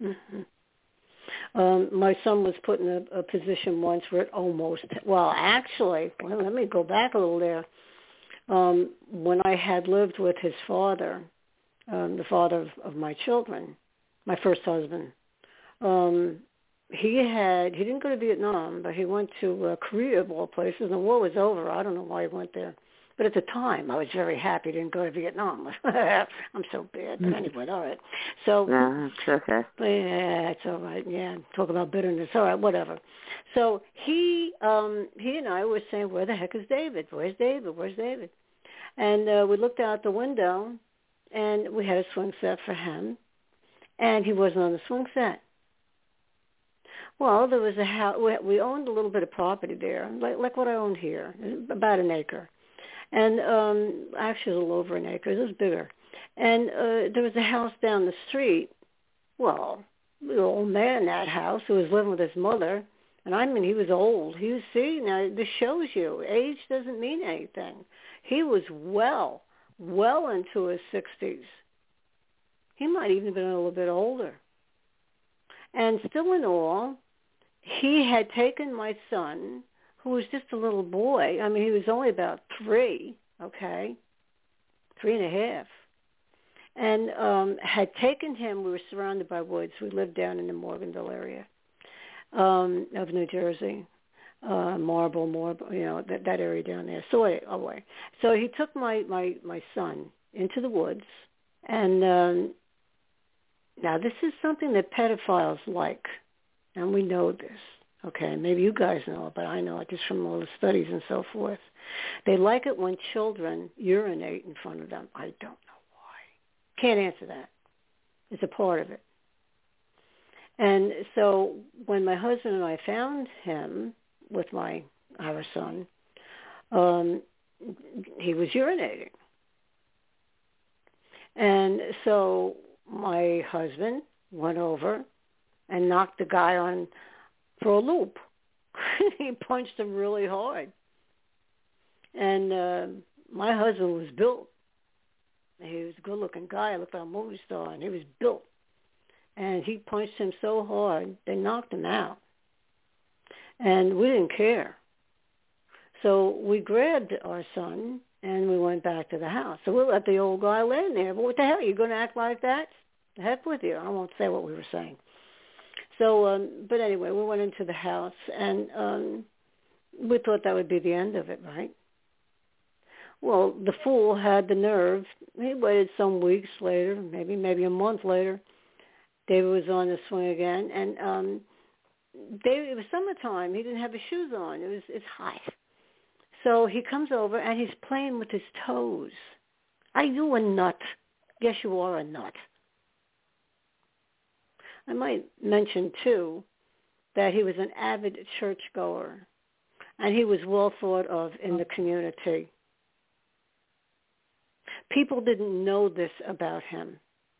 Mm-hmm. Um, my son was put in a, a position once where it almost, well, actually, well, let me go back a little there. Um, when I had lived with his father, um, the father of, of my children, my first husband, um, he had, he didn't go to Vietnam, but he went to uh, Korea of all places, and the war was over. I don't know why he went there. But at the time, I was very happy he didn't go to Vietnam. I'm so bad. But anyway, all right. So, no, it's okay. Yeah, it's all right. Yeah, talk about bitterness. All right, whatever. So he, um, he and I were saying, where the heck is David? Where's David? Where's David? And uh, we looked out the window, and we had a swing set for him, and he wasn't on the swing set. Well, there was a house. We owned a little bit of property there, like, like what I owned here, about an acre. And um, actually a little over an acre. It was bigger. And uh, there was a house down the street. Well, the old man in that house who was living with his mother. And I mean, he was old. He was, see, now this shows you, age doesn't mean anything. He was well, well into his sixties. He might even have been a little bit older. And still in all, he had taken my son, who was just a little boy. I mean, he was only about three, okay, three and a half, and um, had taken him. We were surrounded by woods. We lived down in the Morganville area um, of New Jersey, uh, Marble, Marble, you know, that, that area down there, Soy away. So he took my, my, my son into the woods, and um, now this is something that pedophiles like, and we know this. Okay, maybe you guys know it, but I know it just from all the studies and so forth. They like it when children urinate in front of them. I don't know why. Can't answer that. It's a part of it. And so when my husband and I found him with my our son, um, he was urinating. And so my husband went over and knocked the guy on for a loop. He punched him really hard. And uh, my husband was built. He was a good-looking guy. Looked like a movie star, and he was built. And he punched him so hard, they knocked him out. And we didn't care. So we grabbed our son, and we went back to the house. So we let the old guy lay there. But what the hell? Are you going to act like that? The heck with you. I won't say what we were saying. So, um, but anyway, we went into the house, and um, we thought that would be the end of it, right? Well, the fool had the nerve. He waited some weeks later, maybe maybe a month later. David was on the swing again, and um, David, it was summertime. He didn't have his shoes on. It was it's hot. So he comes over, and he's playing with his toes. Are you a nut? Yes, you are a nut. I might mention, too, that he was an avid churchgoer, and he was well thought of in the community. People didn't know this about him.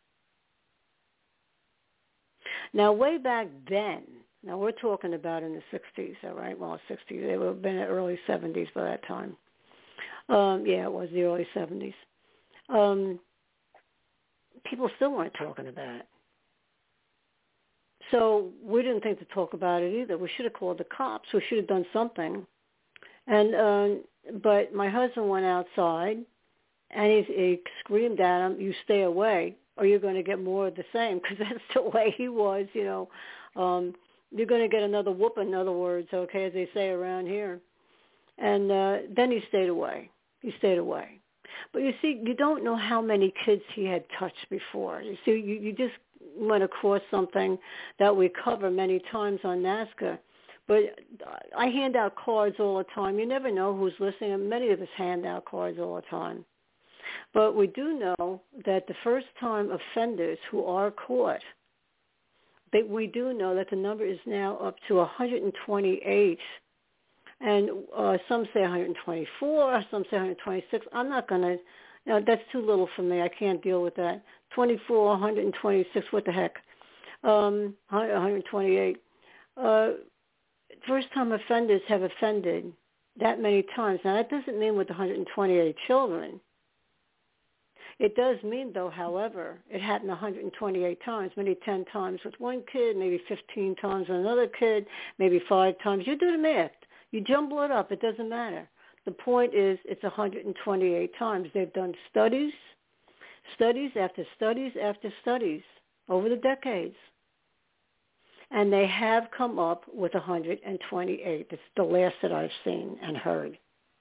Now, way back then, now we're talking about in the sixties, all right? Well, sixties, they would have been in the early seventies by that time. Um, yeah, it was the early seventies. Um, people still weren't talking about it. So we didn't think to talk about it either. We should have called the cops. We should have done something. And uh, but my husband went outside, and he, he screamed at him, "You stay away, or you're going to get more of the same," because that's the way he was, you know. Um, you're going to get another whooping, in other words, okay, as they say around here. And uh, then he stayed away. He stayed away. But you see, you don't know how many kids he had touched before. You see, you, you just went across something that we cover many times on NAASCA. But I hand out cards all the time. You never know who's listening, and many of us hand out cards all the time. But we do know that the first-time offenders who are caught, that we do know that the number is now up to one hundred twenty-eight. And uh, some say one hundred twenty-four, some say one hundred twenty-six. I'm not going to, you know, that's too little for me. I can't deal with that. twenty-four, one hundred twenty-six, what the heck? Um, one hundred twenty-eight. Uh, first-time offenders have offended that many times. Now, that doesn't mean with one hundred twenty-eight children. It does mean, though, however, it happened one hundred twenty-eight times, maybe ten times with one kid, maybe fifteen times with another kid, maybe five times. You do the math. You jumble it up. It doesn't matter. The point is it's one hundred twenty-eight times. They've done studies, studies after studies after studies over the decades. And they have come up with one hundred twenty-eight. It's the last that I've seen and heard.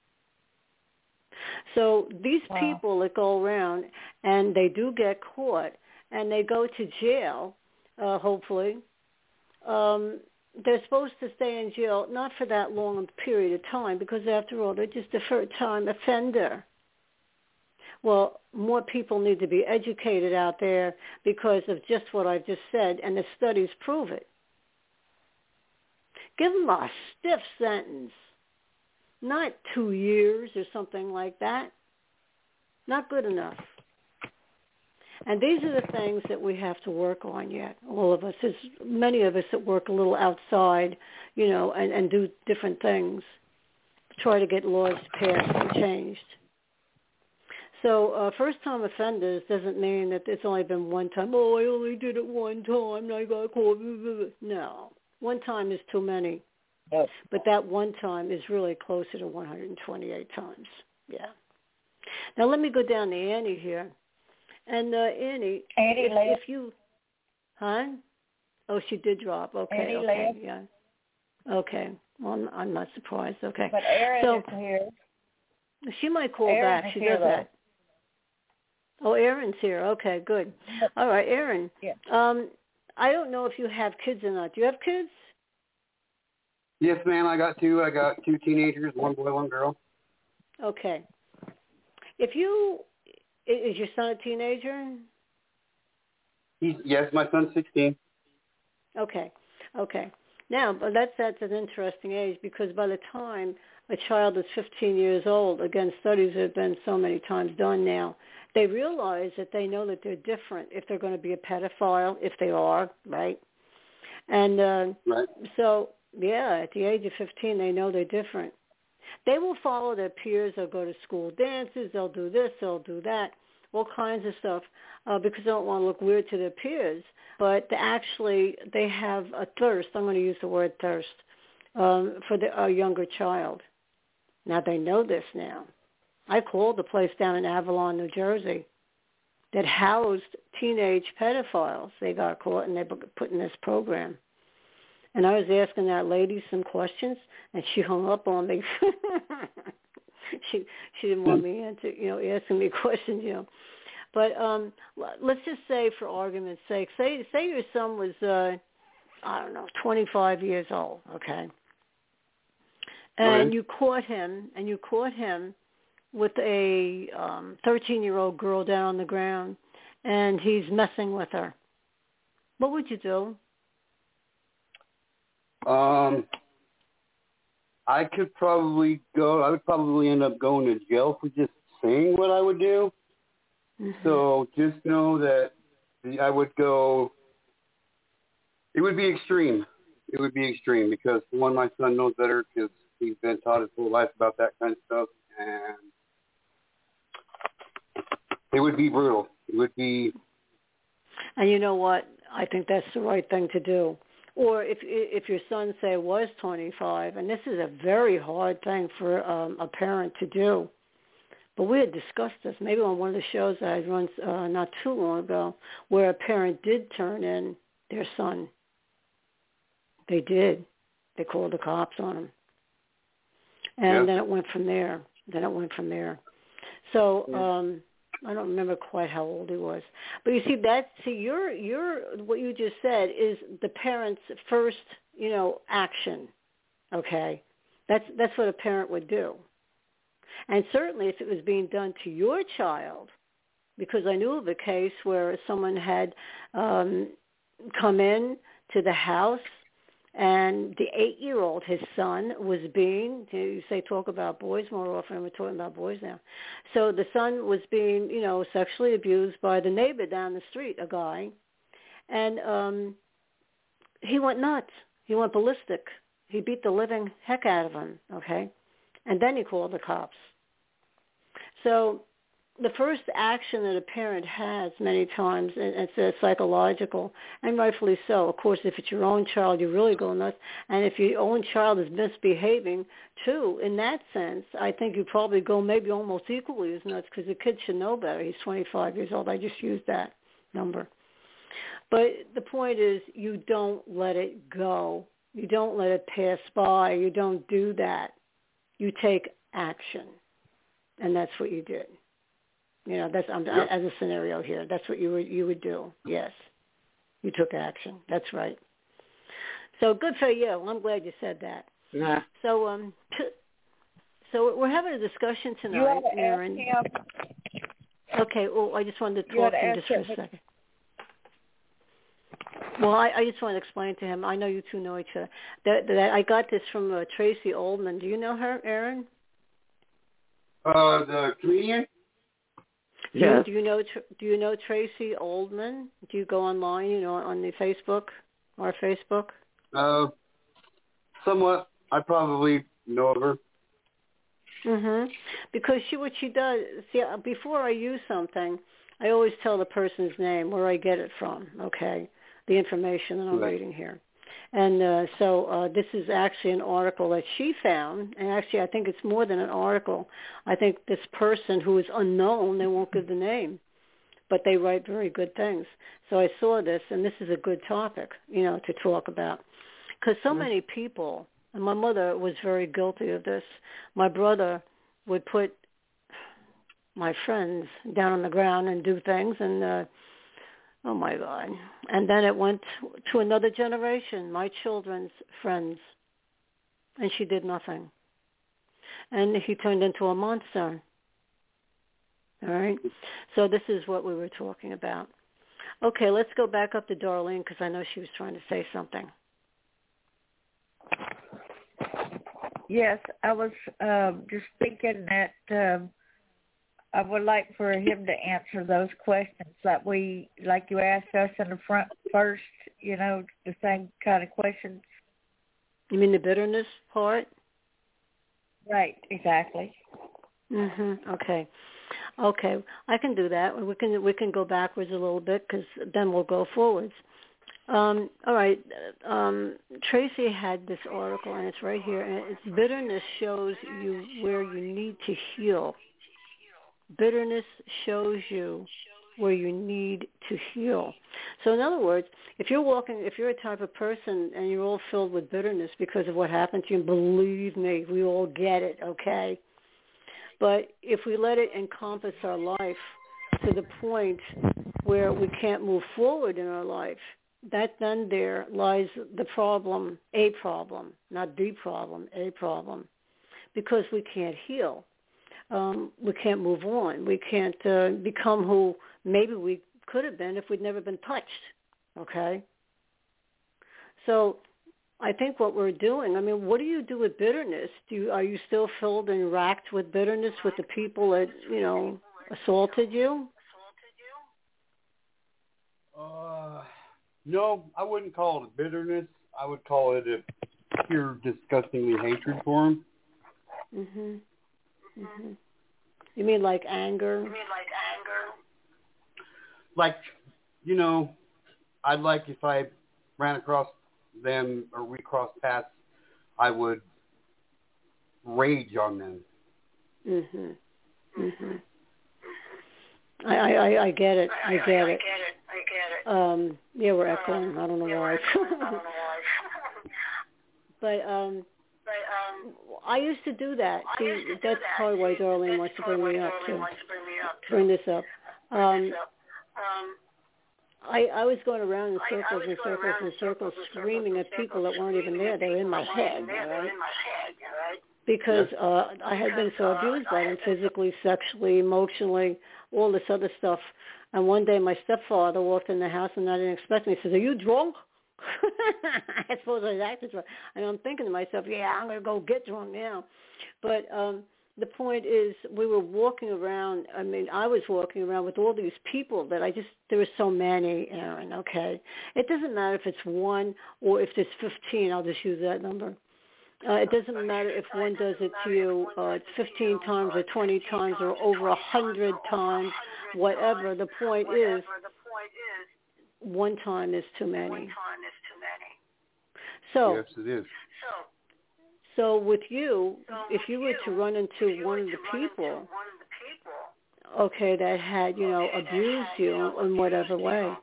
So these wow. people that go around and they do get caught and they go to jail, uh, hopefully, um, they're supposed to stay in jail not for that long a period of time because, after all, they're just a first-time offender. Well, more people need to be educated out there because of just what I've just said, and the studies prove it. Give them a stiff sentence, not two years or something like that. Not good enough. And these are the things that we have to work on yet, all of us. There's many of us that work a little outside, you know, and, and do different things, try to get laws passed and changed. So uh, first-time offenders doesn't mean that it's only been one time. Oh, I only did it one time and I got caught. No, one time is too many. Yes. But that one time is really closer to one hundred twenty-eight times. Yeah. Now let me go down to Annie here. And uh, Annie, Annie if, if you, huh? Oh, she did drop. Okay, Annie okay, left. yeah. Okay, well, I'm, I'm not surprised. Okay, but Erin so, is here. She might call Erin back. She here, does that. Oh, Erin's here. Okay, good. All right, Erin. Yeah. Um, I don't know if you have kids or not. Do you have kids? Yes, ma'am. I got two. I got two teenagers, one boy, one girl. Okay. If you Is your son a teenager? He's yes, my son's sixteen. Okay, okay. Now, but that's that's an interesting age because by the time a child is fifteen years old, again, studies have been so many times done now, they realize that they know that they're different if they're going to be a pedophile, if they are, right? And uh, right. so, yeah, at the age of fifteen, they know they're different. They will follow their peers. They'll go to school dances. They'll do this. They'll do that. All kinds of stuff uh, because they don't want to look weird to their peers. But they actually, they have a thirst. I'm going to use the word thirst um, for the, a younger child. Now, they know this now. I called the place down in Avalon, New Jersey that housed teenage pedophiles. They got caught and they put in this program. And I was asking that lady some questions, and she hung up on me. she she didn't want me answer, you know, asking me questions, you know. But um, let's just say, for argument's sake, say say your son was, uh, I don't know, twenty-five years old, okay, and right. you caught him, and you caught him with a um, thirteen-year-old girl down on the ground, and he's messing with her. What would you do? Um, I could probably go, I would probably end up going to jail for just saying what I would do. Mm-hmm. So just know that I would go, it would be extreme. It would be extreme because, one, my son knows better because he's been taught his whole life about that kind of stuff. And it would be brutal. It would be. And you know what? I think that's the right thing to do. Or if if your son, say, was twenty-five, and this is a very hard thing for um, a parent to do, but we had discussed this maybe on one of the shows I had run uh, not too long ago, where a parent did turn in their son. They did. They called the cops on him. And yeah. then it went from there. Then it went from there. So yeah. um, I don't remember quite how old he was. But you see, that, see, your, your, what you just said is the parent's first, you know, action, okay? That's, that's what a parent would do. And certainly if it was being done to your child, because I knew of a case where someone had um, come in to the house and the eight-year-old, his son, was being, you say talk about boys more often, we're talking about boys now. So the son was being, you know, sexually abused by the neighbor down the street, a guy. And um, he went nuts. He went ballistic. He beat the living heck out of him, okay? And then he called the cops. So the first action that a parent has many times, and it's uh, psychological, and rightfully so. Of course, if it's your own child, you really go nuts. And if your own child is misbehaving, too, in that sense, I think you probably go maybe almost equally as nuts because the kid should know better. He's twenty-five years old. I just used that number. But the point is you don't let it go. You don't let it pass by. You don't do that. You take action. And that's what you did. You know, that's um, yep. as a scenario here. That's what you would you would do. Yes, you took action. That's right. So good for you. I'm glad you said that. Yeah. So um, so we're having a discussion tonight, Aaron. Okay. Well, I just wanted to talk to him just for a second. Well, I, I just want to explain to him. I know you two know each other. That, that I got this from uh, Tracy Oldman. Do you know her, Aaron? Uh, the comedian. Yes. Do you know Do you know Tracy Oldman? Do you go online, you know, on the Facebook, our Facebook? Uh, somewhat. I probably know of her. Mhm. Because she, what she does, see, before I use something, I always tell the person's name, where I get it from. Okay, the information that I'm right. reading here. And uh, so uh, this is actually an article that she found, and actually I think it's more than an article. I think this person who is unknown, they won't give the name, but they write very good things. So I saw this, and this is a good topic, you know, to talk about. Because so mm-hmm. many people, and my mother was very guilty of this, my brother would put my friends down on the ground and do things, and uh, oh, my God. And then it went to another generation, my children's friends, and she did nothing. And he turned into a monster. All right? So this is what we were talking about. Okay, let's go back up to Darlene because I know she was trying to say something. Yes, I was um, just thinking that um, I would like for him to answer those questions that we, like you asked us in the front first, you know, the same kind of questions. You mean the bitterness part? Right, exactly. Mhm. Okay. Okay, I can do that. We can we can go backwards a little bit because then we'll go forwards. Um, all right. Um, Tracy had this article, and it's right here. And it's bitterness shows you where you need to heal. Bitterness shows you where you need to heal. So in other words, if you're walking, if you're a type of person and you're all filled with bitterness because of what happened to you, believe me, we all get it, okay? But if we let it encompass our life to the point where we can't move forward in our life, that then there lies the problem, a problem, not the problem, a problem, because we can't heal. Um, we can't move on. We can't uh, become who maybe we could have been if we'd never been touched, okay? So I think what we're doing, I mean, what do you do with bitterness? Do you, are you still filled and racked with bitterness with the people that, you know, assaulted you? Uh, no, I wouldn't call it bitterness. I would call it a pure disgustingly hatred for him. Mhm. Mhm. You mean like anger? You mean like anger? Like, you know, I'd like if I ran across them or we crossed paths, I would rage on them. Mhm. Mhm. I, I I get it. I get it. I get it. I get it. Um. Yeah, we're echoing. I don't know why. But um. But um. I used to do that. See, that's probably why Darlene wants to bring me up too. Bring this up. Um. I, I was going around in circles and circles and circles screaming at people that weren't even there. They were in my head, right? Because uh, I had been so abused by them physically, sexually, emotionally, all this other stuff. And one day my stepfather walked in the house and I didn't expect me. He says, "Are you drunk?" I suppose I was acting drunk. And I'm thinking to myself, yeah, I'm going to go get drunk now. But um, the point is, we were walking around. I mean, I was walking around with all these people that I just, there were so many, Aaron, okay? It doesn't matter if it's one or if there's fifteen. I'll just use that number. Uh, it doesn't matter if one does it to you uh, fifteen times or twenty times or over a hundred times, whatever. The point is, one time is too many. So, yes, it is. So with you, if you were to run into one of the people, okay, that had, you know, abused you in whatever way,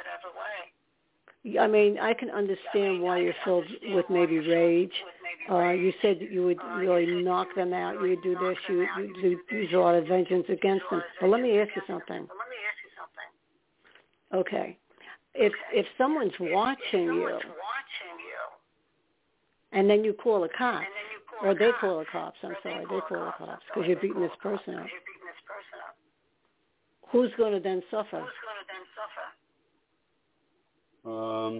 I mean, I can understand why you're filled with maybe rage. Uh, you said that you would really knock them out. You would do this. You would you use a lot of vengeance against them. But let me ask you something. Okay. If if someone's watching you, and then you call the cops, or they call the cops, I'm sorry, they call the cops because you're beating this person up, who's going to then suffer? Um,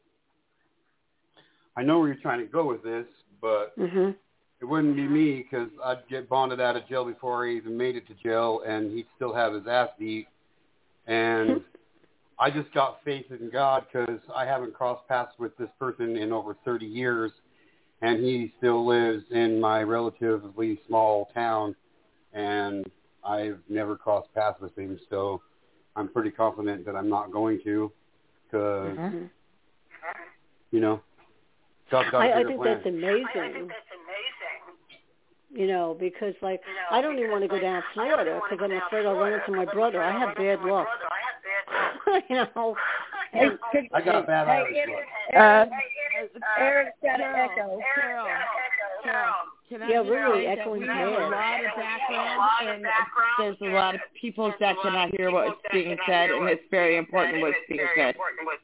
I know where you're trying to go with this, but mm-hmm. it wouldn't be me because I'd get bonded out of jail before I even made it to jail, and he'd still have his ass beat. And I just got faith in God because I haven't crossed paths with this person in over thirty years, and he still lives in my relatively small town, and I've never crossed paths with him, so I'm pretty confident that I'm not going to. Because, mm-hmm. you know, God's got a I, I bigger think plan. that's amazing. I think that's amazing. You know, because, like, you know, I don't even want to go down Florida because I'm afraid I'll run into my brother. I have bad luck. You know. And, I got bad hey, Irish luck. Uh, Eric's got an Carol, echo. Carol, Carol, can I Yeah, just we're really say that echoing we bad. have a lot of background, and there's a lot of people that cannot hear what's being said, and it's very important what's being said.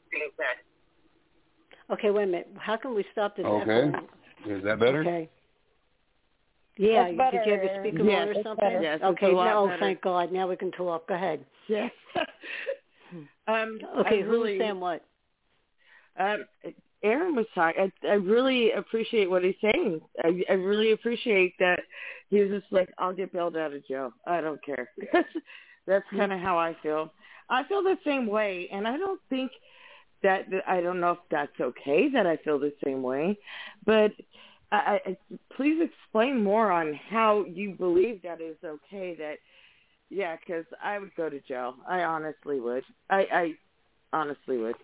Okay, wait a minute. How can we stop this Okay. echoing? Is that better? Okay. Yeah, That's better, did you have a speaker yes, on or it's something? better. Yes, okay, it's a lot no, better. thank God. Now we can talk. Go ahead. Yes. um, okay, I who's really, saying what? Um, Aaron was talking. I, I really appreciate what he's saying. I, I really appreciate that he was just like, I'll get bailed out of jail. I don't care. That's, that's kind of how I feel. I feel the same way, and I don't think that, I don't know if that's okay that I feel the same way, but I, I, please explain more on how you believe that is okay. That, yeah, because I would go to jail. I honestly would. I, I honestly would.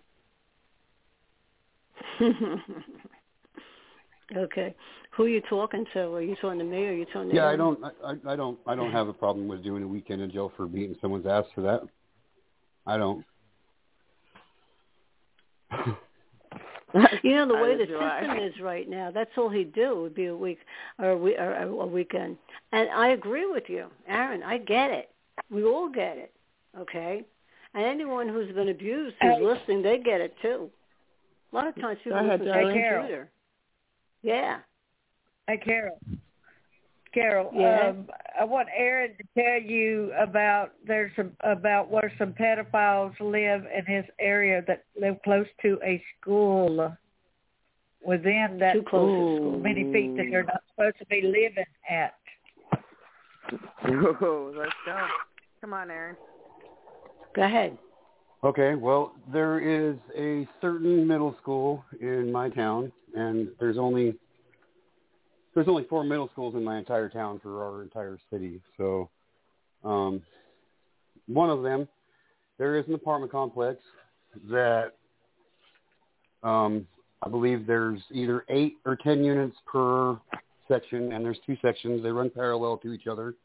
Okay, who are you talking to? Are you talking to me, or are you talking to Yeah, him? I don't, I, I don't, I don't have a problem with doing a weekend in jail for beating someone's ass for that. I don't. You know, the way the system is right now, that's all he'd do would be a week or a, week, or a weekend. And I agree with you, Aaron. I get it. We all get it. Okay, and anyone who's been abused who's listening, they get it too. A lot of times people ahead, listen to the Carol. computer. Yeah. Hey, Carol. Carol, Yeah? um, I want Aaron to tell you about there's some about where some pedophiles live in his area that live close to a school within that Too close to school. many feet that you're not supposed to be living at. Whoa, let's go. Come on, Aaron. Go ahead. Okay, well, there is a certain middle school in my town, and there's only there's only four middle schools in my entire town for our entire city. So, um, one of them, there is an apartment complex that Um, I believe there's either eight or ten units per section, and there's two sections. They run parallel to each other.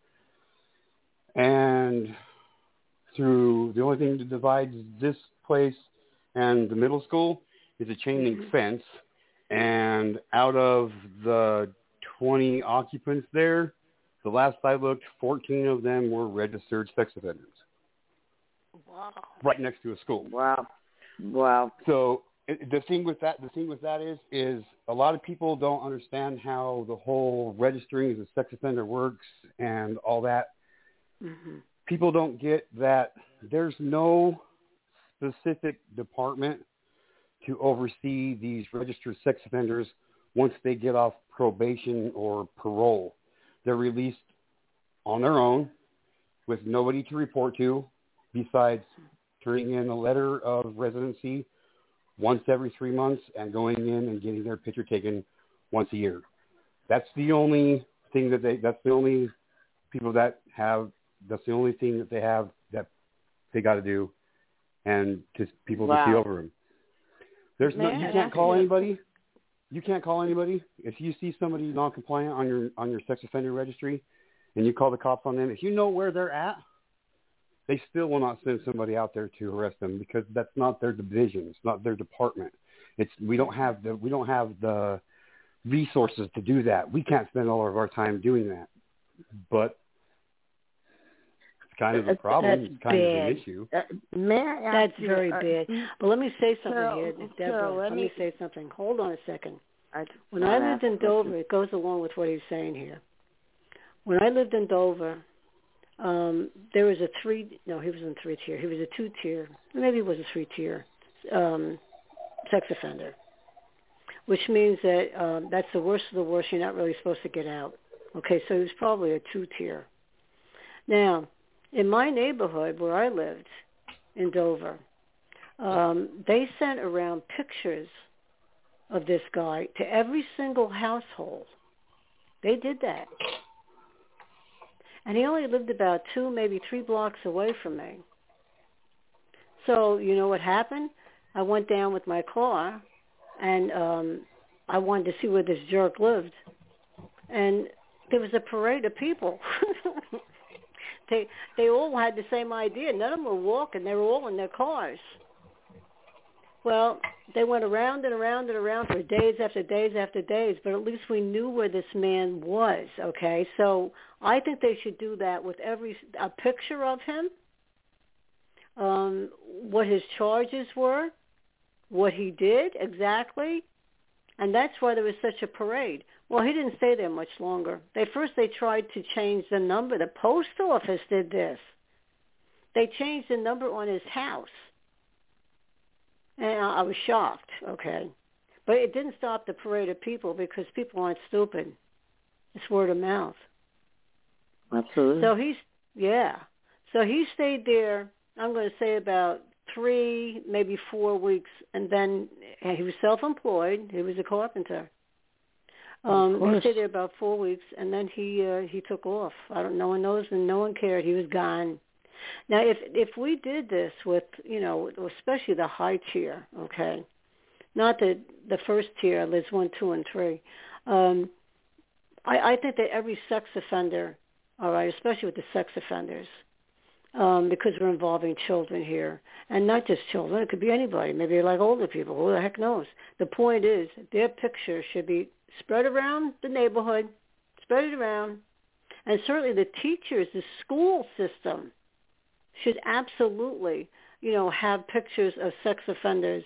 And through the only thing that divides this place and the middle school is a chain link mm-hmm. fence. And out of the twenty occupants there, the last I looked, fourteen of them were registered sex offenders. Wow. Right next to a school. Wow. Wow. So the thing with that, the thing with that is, is a lot of people don't understand how the whole registering as a sex offender works and all that. Mm-hmm. People don't get that there's no specific department to oversee these registered sex offenders once they get off probation or parole. They're released on their own with nobody to report to besides turning in a letter of residency once every three months and going in and getting their picture taken once a year. That's the only thing that they, that's the only people that have, that's the only thing that they have that they got to do, and just people wow. to see over them. There's no, Man, you can't call anybody. You can't call anybody. If you see somebody non-compliant on your, on your sex offender registry and you call the cops on them, if you know where they're at, they still will not send somebody out there to arrest them because that's not their division. It's not their department. It's we don't have the we don't have the resources to do that. We can't spend all of our time doing that. But it's kind of a problem. That's it's kind bad. of an issue. Uh, may I ask That's you, very uh, bad. But let me say something Carol, here, Deborah. Carol, let, let me, me say something. Hold on a second. I when I lived in Dover, it goes along with what he's saying here. When I lived in Dover, um, there was a three, no, he was in three tier. He was a two tier, maybe he was a three tier um, sex offender, which means that um, that's the worst of the worst. You're not really supposed to get out. Okay, so he was probably a two tier. Now, in my neighborhood where I lived in Dover, um, they sent around pictures of this guy to every single household. They did that. And he only lived about two, maybe three blocks away from me. So, you know what happened? I went down with my car, and um, I wanted to see where this jerk lived. And there was a parade of people. they they all had the same idea. None of them were walking. They were all in their cars. Well, they went around and around and around for days after days after days, but at least we knew where this man was, okay? So I think they should do that with every a picture of him, um, what his charges were, what he did exactly, and that's why there was such a parade. Well, he didn't stay there much longer. They first they tried to change the number. The post office did this. They changed the number on his house. And I was shocked, okay. But it didn't stop the parade of people because people aren't stupid. It's word of mouth. Absolutely. So he's, yeah. So he stayed there, I'm going to say about three, maybe four weeks, and then and he was self-employed. He was a carpenter. Um, he stayed there about four weeks, and then he uh, he took off. I don't. No one knows, and no one cared. He was gone. Now, if if we did this with, you know, especially the high tier, okay, not the the first tier, Liz one, two, and three, um, I, I think that every sex offender, all right, especially with the sex offenders, um, because we're involving children here, and not just children, it could be anybody, maybe like older people, who the heck knows. The point is, their picture should be spread around the neighborhood, spread it around, and certainly the teachers, the school system, should absolutely, you know, have pictures of sex offenders.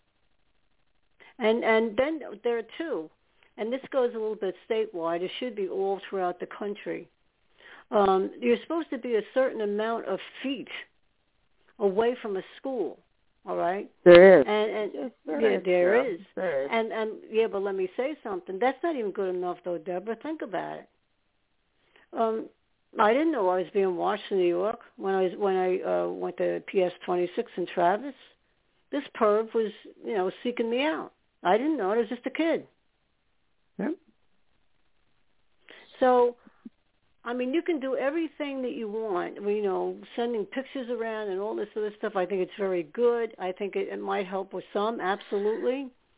And and then there are two, and this goes a little bit statewide. It should be all throughout the country. Um, you're supposed to be a certain amount of feet away from a school, all right? There is. And, and yes, there yeah, is, there yeah. is. There is. And and yeah, but let me say something. That's not even good enough, though, Deborah. Think about it. Um. I didn't know I was being watched in New York when I was when I uh, went to P S twenty-six in Travis. This perv was, you know, seeking me out. I didn't know it. I was just a kid. Yep. So, I mean, you can do everything that you want. You know, sending pictures around and all this other stuff. I think it's very good. I think it, it might help with some, absolutely.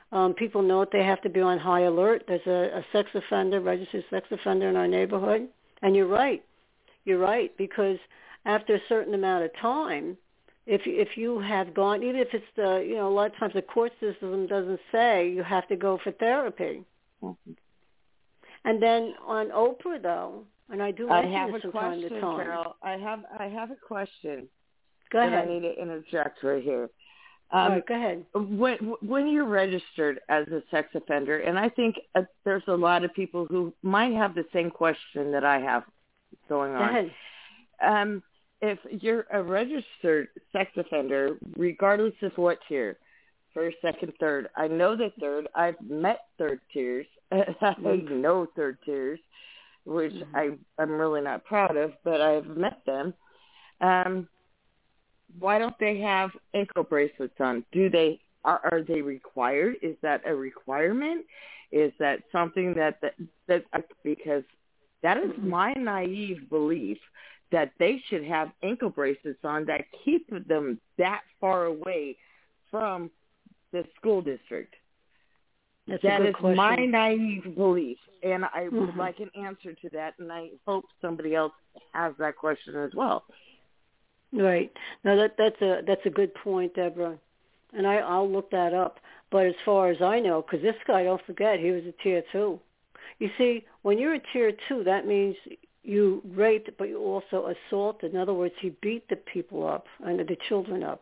Um, people know that they have to be on high alert. There's a, a sex offender, registered sex offender in our neighborhood. And you're right. You're right, because after a certain amount of time, if if you have gone, even if it's the, you know, a lot of times the court system doesn't say you have to go for therapy. Mm-hmm. And then on Oprah, though, and I do mention I have this a from time question, to time. Carol. I have I have a question. Go ahead. That I need to interject right here. Um, All right, go ahead. When when you're registered as a sex offender, and I think uh, there's a lot of people who might have the same question that I have going on. Go ahead. Um, if you're a registered sex offender, regardless of what tier, first, second, third, I know the third. I've met third tiers. I know third tiers, which mm-hmm. I, I'm really not proud of, but I've met them. Um, why don't they have ankle bracelets on? Do they are, are they required? Is that a requirement? Is that something that that, that because that is my naive belief that they should have ankle bracelets on that keep them that far away from the school district. That's that a good is question. my naive belief, and I mm-hmm. would like an answer to that, and I hope somebody else has that question as well. Right. No, that that's a that's a good point, Deborah, and I I'll look that up. But as far as I know, because this guy, don't forget, he was a tier two. You see, when you're a tier two, that means you raped, but you also assaulted. In other words, he beat the people up and the children up.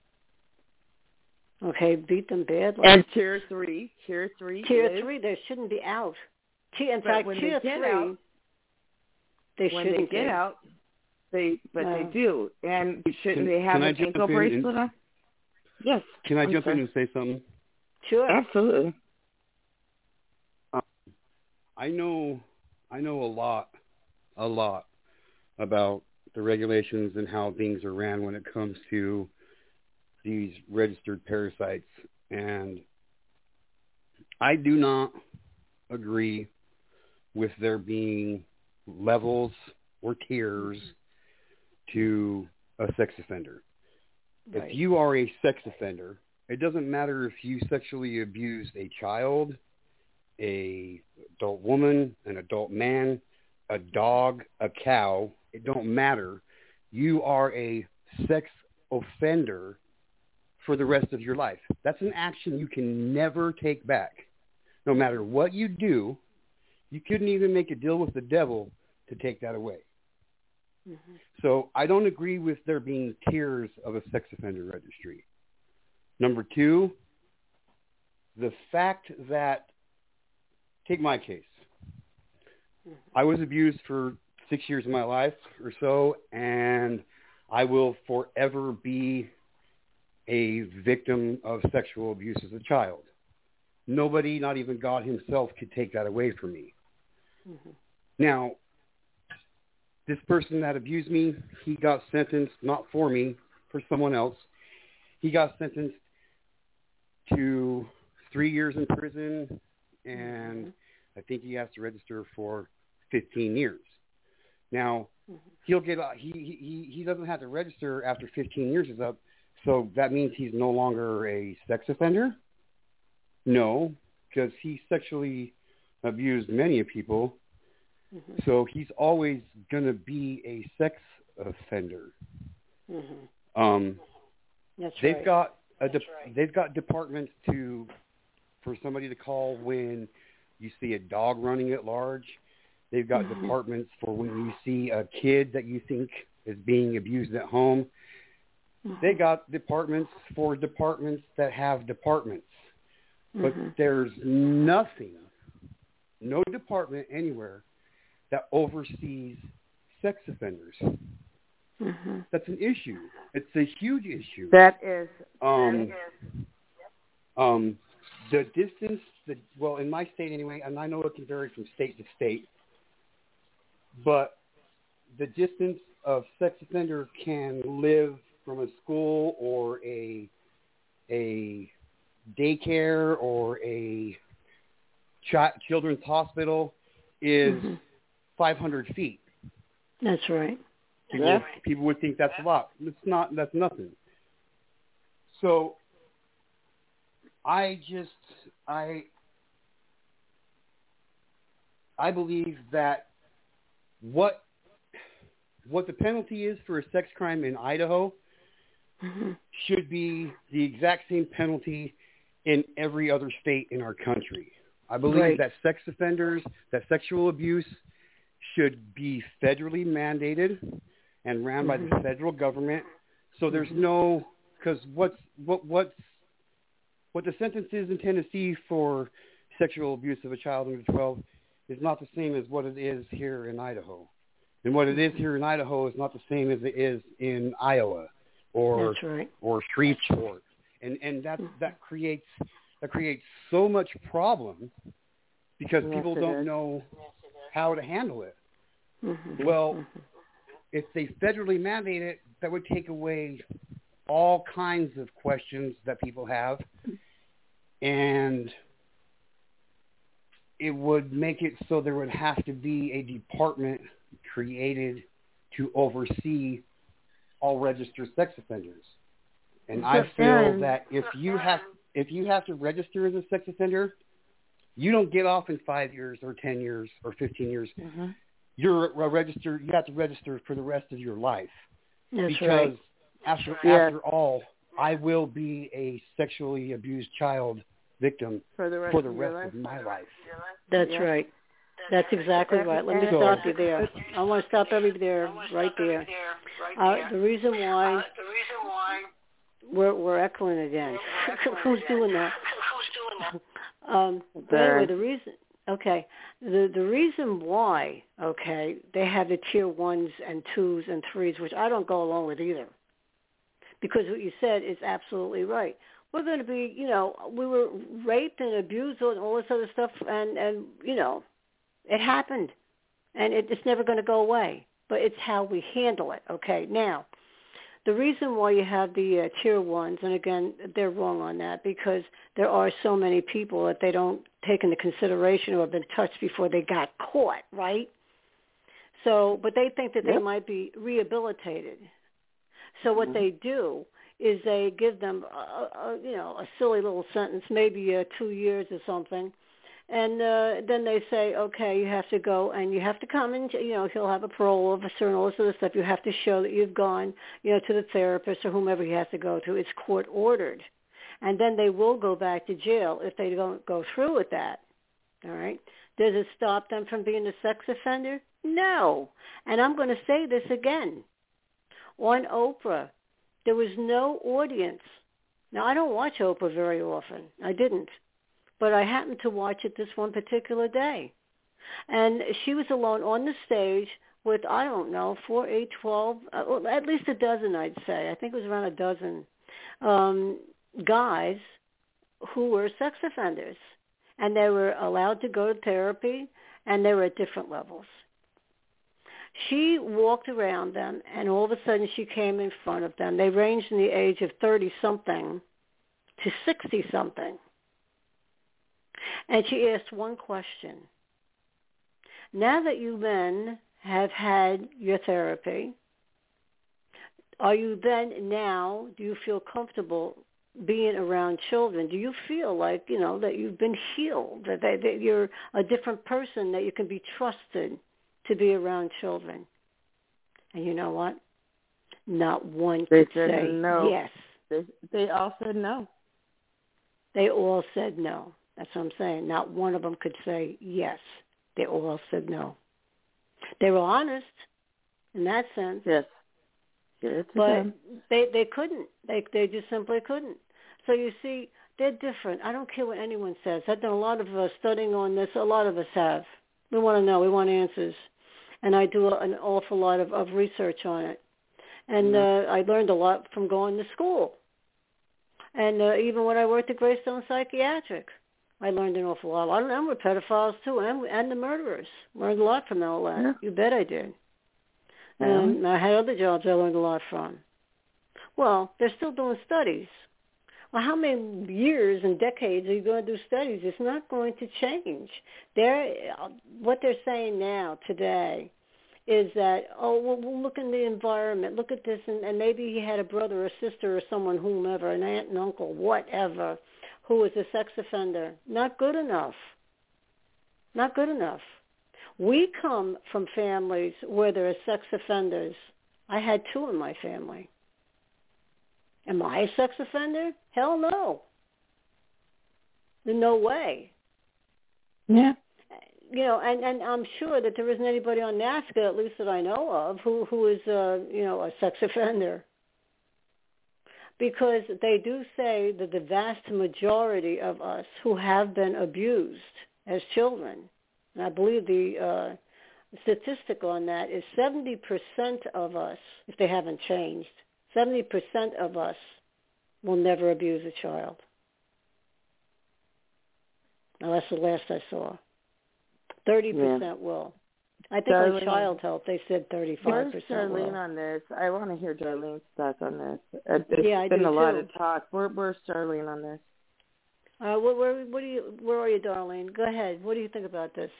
Okay, beat them badly. And tier three, tier three, tier is, three, they shouldn't be out. T- in but fact, when tier they get three, out, they when shouldn't they get be. out, they but no. they do. And shouldn't Can, they have can an ankle bracelet on? Yes. Can I I'm jump sorry. in and say something? Sure. Absolutely. Um, I know, I know a lot, a lot about the regulations and how things are ran when it comes to these registered parasites, and I do not agree with there being levels or tiers to a sex offender. Right. If you are a sex offender, it doesn't matter if you sexually abused a child, a adult woman, an adult man, a dog, a cow. It don't matter. You are a sex offender for the rest of your life. That's an action you can never take back. No matter what you do, you couldn't even make a deal with the devil to take that away. Mm-hmm. So I don't agree with there being tiers of a sex offender registry. Number two, the fact that, take my case. Mm-hmm. I was abused for six years of my life or so, and I will forever be a victim of sexual abuse as a child. Nobody, not even God himself, could take that away from me. Mm-hmm. Now, this person that abused me, he got sentenced, not for me, for someone else. He got sentenced to three years in prison, and I think he has to register for fifteen years. Now, mm-hmm. he'll get he he he doesn't have to register after fifteen years is up, so that means he's no longer a sex offender? No, because he sexually abused many people, mm-hmm. so he's always going to be a sex offender. Mm-hmm. Um, That's they've right. got a de- right. they've got departments to for somebody to call when you see a dog running at large. They've got mm-hmm. departments for when you see a kid that you think is being abused at home. Mm-hmm. They got departments for departments that have departments. But mm-hmm. there's nothing, no department anywhere that oversees sex offenders. Mm-hmm. That's an issue. It's a huge issue. That is. Um, that is. Um, the distance, the, well, in my state anyway, and I know it can vary from state to state, but the distance of sex offender can live from a school or a a daycare or a ch- children's hospital is mm-hmm. five hundred feet. That's right. People, That's right. people would think that's a lot. It's not. That's nothing. So I just I I believe that what what the penalty is for a sex crime in Idaho mm-hmm. should be the exact same penalty in every other state in our country. I believe right. that sex offenders, that sexual abuse should be federally mandated and ran mm-hmm. by the federal government. So there's mm-hmm. no, because what's what what's what the sentence is in Tennessee for sexual abuse of a child under twelve is not the same as what it is here in Idaho, and what it is here in Idaho is not the same as it is in Iowa or That's right. or Shreveport, and and that that creates that creates so much problem because yes, people don't is. know how to handle it. Mm-hmm. Well, mm-hmm. if they federally mandate it, that would take away all kinds of questions that people have, and it would make it so there would have to be a department created to oversee all registered sex offenders. And So, I feel Aaron, that if you have if you have to register as a sex offender, you don't get off in five years or ten years or fifteen years. mm-hmm. You're a registered. You have to register for the rest of your life. That's because right. after Yes. after all, I will be a sexually abused child victim for the rest, for the of, your rest life. of my life. That's Yeah. right. That's exactly right. Let me So- stop you there. I want to stop everybody there, right there. Uh, the reason why we're we're echoing again. Who's doing that? Um, but anyway, the reason. Okay, the the reason why. Okay, they have the tier ones and twos and threes, which I don't go along with either, because what you said is absolutely right. We're going to be, you know, we were raped and abused and all this other stuff, and, and you know, it happened, and it, it's never going to go away. But it's how we handle it. Okay, now, the reason why you have the uh, tier ones, and again, they're wrong on that because there are so many people that they don't take into consideration or have been touched before they got caught, right? So, but they think that Yep. they might be rehabilitated. So what Mm-hmm. they do is they give them, a, a, you know, a silly little sentence, maybe uh, two years or something, and uh, then they say, okay, you have to go and you have to come and, you know, he'll have a parole officer and all this other stuff. You have to show that you've gone, you know, to the therapist or whomever he has to go to. It's court ordered. And then they will go back to jail if they don't go through with that. All right? Does it stop them from being a sex offender? No. And I'm going to say this again. On Oprah, there was no audience. Now, I don't watch Oprah very often. I didn't. But I happened to watch it this one particular day. And she was alone on the stage with, I don't know, four, eight, twelve, uh, at least a dozen, I'd say. I think it was around a dozen um, guys who were sex offenders. And they were allowed to go to therapy, and they were at different levels. She walked around them, and all of a sudden she came in front of them. They ranged in the age of thirty-something to sixty-something. And she asked one question. Now that you men have had your therapy, are you then now, do you feel comfortable being around children? Do you feel like, you know, that you've been healed, that, they, that you're a different person, that you can be trusted to be around children? And you know what? Not one They could said say no. yes. They, they all said no. They all said no. That's what I'm saying. Not one of them could say yes. They all said no. They were honest in that sense. Yes. Yes. But they they couldn't. They they just simply couldn't. So you see, they're different. I don't care what anyone says. I've done a lot of uh, studying on this. A lot of us have. We want to know. We want answers. And I do an awful lot of, of research on it. And uh, I learned a lot from going to school. And uh, even when I worked at Greystone Psychiatric, I learned an awful lot. A lot of them were pedophiles too, and, and the murderers. Learned a lot from all that. Yeah. You bet I did. Yeah. And I had other jobs I learned a lot from. Well, they're still doing studies. Well, how many years and decades are you going to do studies? It's not going to change. They're, what they're saying now, today, is that, oh, well, we'll look in the environment, look at this, and, and maybe he had a brother or sister or someone, whomever, an aunt and uncle, whatever, who was a sex offender. Not good enough. Not good enough. We come from families where there are sex offenders. I had two in my family. Am I a sex offender? Hell no. No way. Yeah. You know, and, and I'm sure that there isn't anybody on NAASCA, at least that I know of, who, who is, uh, you know, a sex offender. Because they do say that the vast majority of us who have been abused as children, and I believe the uh, statistic on that is seventy percent of us, if they haven't changed, seventy percent of us will never abuse a child. Now, that's the last I saw. thirty percent yeah. will. I think Darlene, on Child Health they said thirty-five percent Where's Darlene will. on this? I want to hear Darlene's thoughts on this. It's yeah, I been do a lot too. of talk. Where, where's Darlene on this? Uh, where, where, what do you, where are you, Darlene? Go ahead. What do you think about this?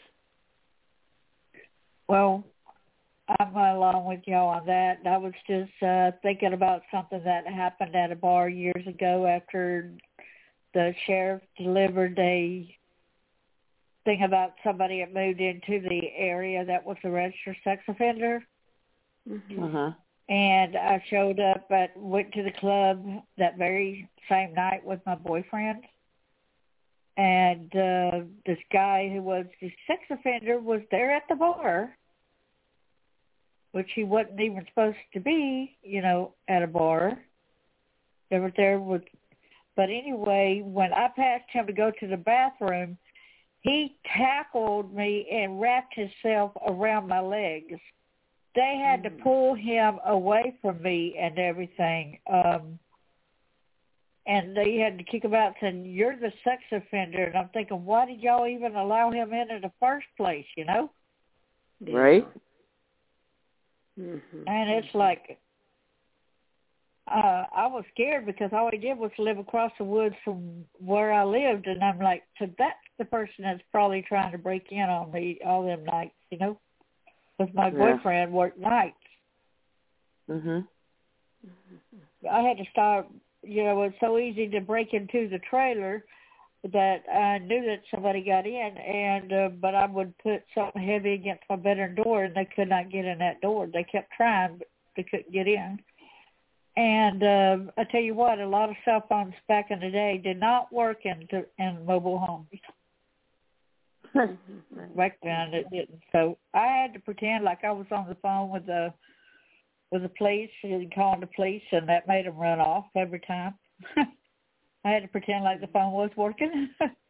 Well, I'm along with y'all on that. I was just uh, thinking about something that happened at a bar years ago after the sheriff delivered a thing about somebody that moved into the area that was a registered sex offender. Mm-hmm. Uh-huh. And I showed up at, went to the club that very same night with my boyfriend. And uh, this guy who was the sex offender was there at the bar, which he wasn't even supposed to be, you know, at a bar. They were there with, but anyway, when I passed him to go to the bathroom, he tackled me and wrapped himself around my legs. They had mm. to pull him away from me and everything. Um, and they had to kick him out saying, you're the sex offender. And I'm thinking, why did y'all even allow him in in the first place, you know? Right. Mm-hmm. And it's like, uh, I was scared because all he did was live across the woods from where I lived. And I'm like, so that's the person that's probably trying to break in on me all them nights, you know? Because my yeah. boyfriend worked nights. Mm-hmm. I had to start, you know, it was so easy to break into the trailer that I knew that somebody got in, and uh, but I would put something heavy against my bedroom door, and they could not get in that door. They kept trying, but they couldn't get in. And uh, I tell you what, a lot of cell phones back in the day did not work in, in mobile homes. Back then it didn't. So I had to pretend like I was on the phone with the with the police and calling the police, and that made them run off every time. I had to pretend like the phone was working.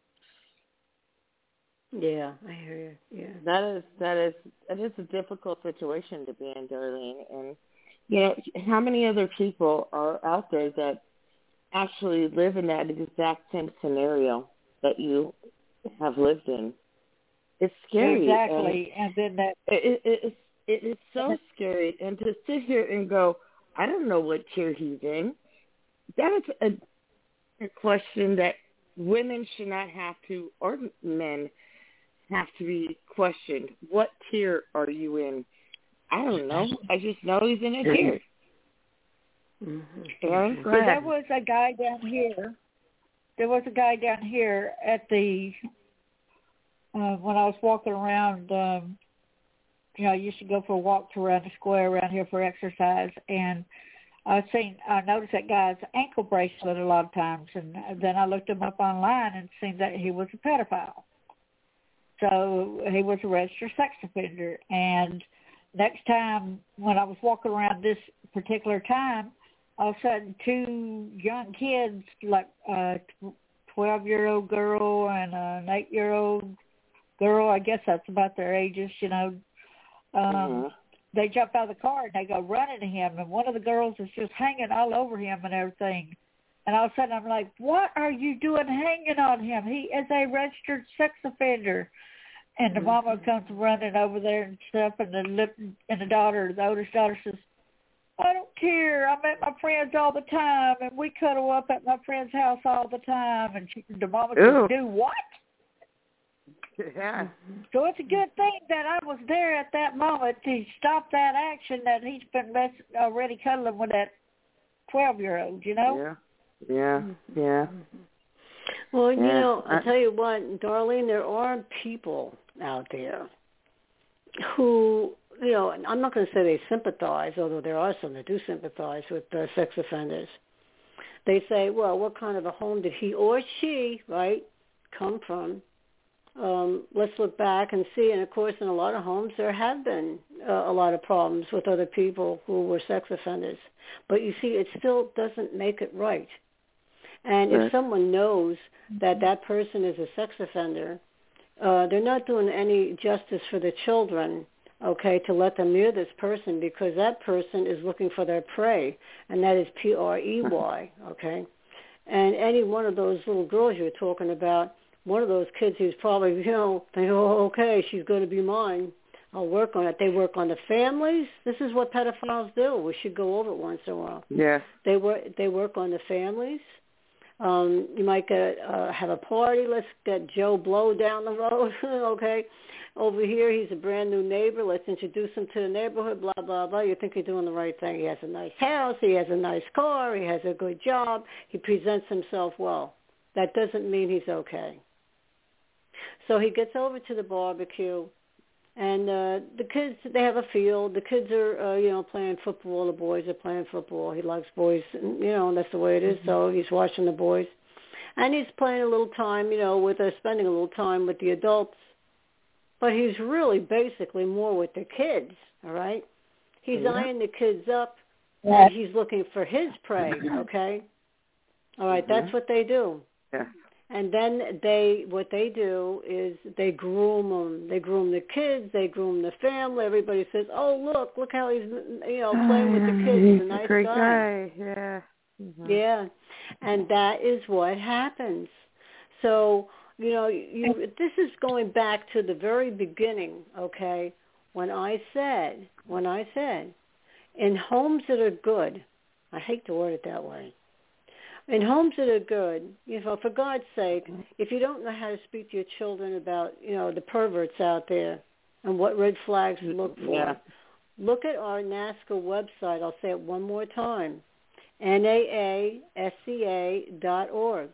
Yeah, I hear you. Yeah, that is that is that is a difficult situation to be in, Darlene. And you know, how many other people are out there that actually live in that exact same scenario that you have lived in? It's scary. Exactly, and, and then that it, it, it's it is so scary. And to sit here and go, I don't know what tier he's in. That is a, a question that women should not have to, or men have to be questioned. What tier are you in? I don't know. I just know he's in a tier. Mm-hmm. Aaron, go so ahead. there was a guy down here. There was a guy down here at the uh, when I was walking around. Um, you know, I used to go for walks around the square around here for exercise, and I seen I noticed that guy's ankle bracelet a lot of times, and then I looked him up online and seen that he was a pedophile. So he was a registered sex offender. And next time when I was walking around this particular time, all of a sudden two young kids, like a twelve-year-old girl and an eight-year-old girl, I guess that's about their ages, you know, um, mm-hmm. they jump out of the car and they go running to him, and one of the girls is just hanging all over him and everything. And all of a sudden I'm like, what are you doing hanging on him? He is a registered sex offender. And the mama comes running over there and stuff, and the lip, and the daughter, the oldest daughter says, I don't care. I'm at my friend's all the time, and we cuddle up at my friend's house all the time. And she, the mama says, do what? Yeah. So it's a good thing that I was there at that moment to stop that action that he's been mess, already cuddling with that twelve-year-old, you know? Yeah, yeah, yeah. Well, you Yeah, know, I- I'll tell you what, Darlene, there are people out there who, you know, and I'm not going to say they sympathize, although there are some that do sympathize with uh, sex offenders. They say, well, what kind of a home did he or she, right, come from? Um, let's look back and see. And, of course, in a lot of homes there have been uh, a lot of problems with other people who were sex offenders. But, you see, it still doesn't make it right. And Right. if someone knows that that person is a sex offender, uh, they're not doing any justice for the children, okay, to let them near this person, because that person is looking for their prey, and that is P R E Y, okay? And any one of those little girls you're talking about, one of those kids who's probably, you know, thinking, oh, okay, she's going to be mine. I'll work on it. They work on the families. This is what pedophiles do. We should go over it once in a while. Yeah. They work, they work on the families. Um, you might get, uh, have a party. Let's get Joe Blow down the road, okay? Over here, he's a brand new neighbor. Let's introduce him to the neighborhood, blah, blah, blah. You think you're doing the right thing. He has a nice house. He has a nice car. He has a good job. He presents himself well. That doesn't mean he's okay. So he gets over to the barbecue, and uh, the kids, they have a field. The kids are, uh, you know, playing football. The boys are playing football. He likes boys, and, you know, and that's the way it is. Mm-hmm. So he's watching the boys. And he's playing a little time, you know, with uh, spending a little time with the adults. But he's really basically more with the kids, all right? He's yeah. eyeing the kids up, yeah. and he's looking for his prey, okay? All right, mm-hmm. That's what they do. Yeah. And then they, what they do is they groom them. They groom the kids. They groom the family. Everybody says, "Oh, look, look how he's, you know, playing with the kids. He's a nice a great guy." guy. Yeah. Mm-hmm. Yeah, and that is what happens. So, you know, you, this is going back to the very beginning, okay? When I said, when I said, in homes that are good, I hate to word it that way. In homes that are good, you know, for God's sake, if you don't know how to speak to your children about, you know, the perverts out there and what red flags to look for, yeah. look at our NAASCA website. I'll say it one more time, N A A S C A dot org.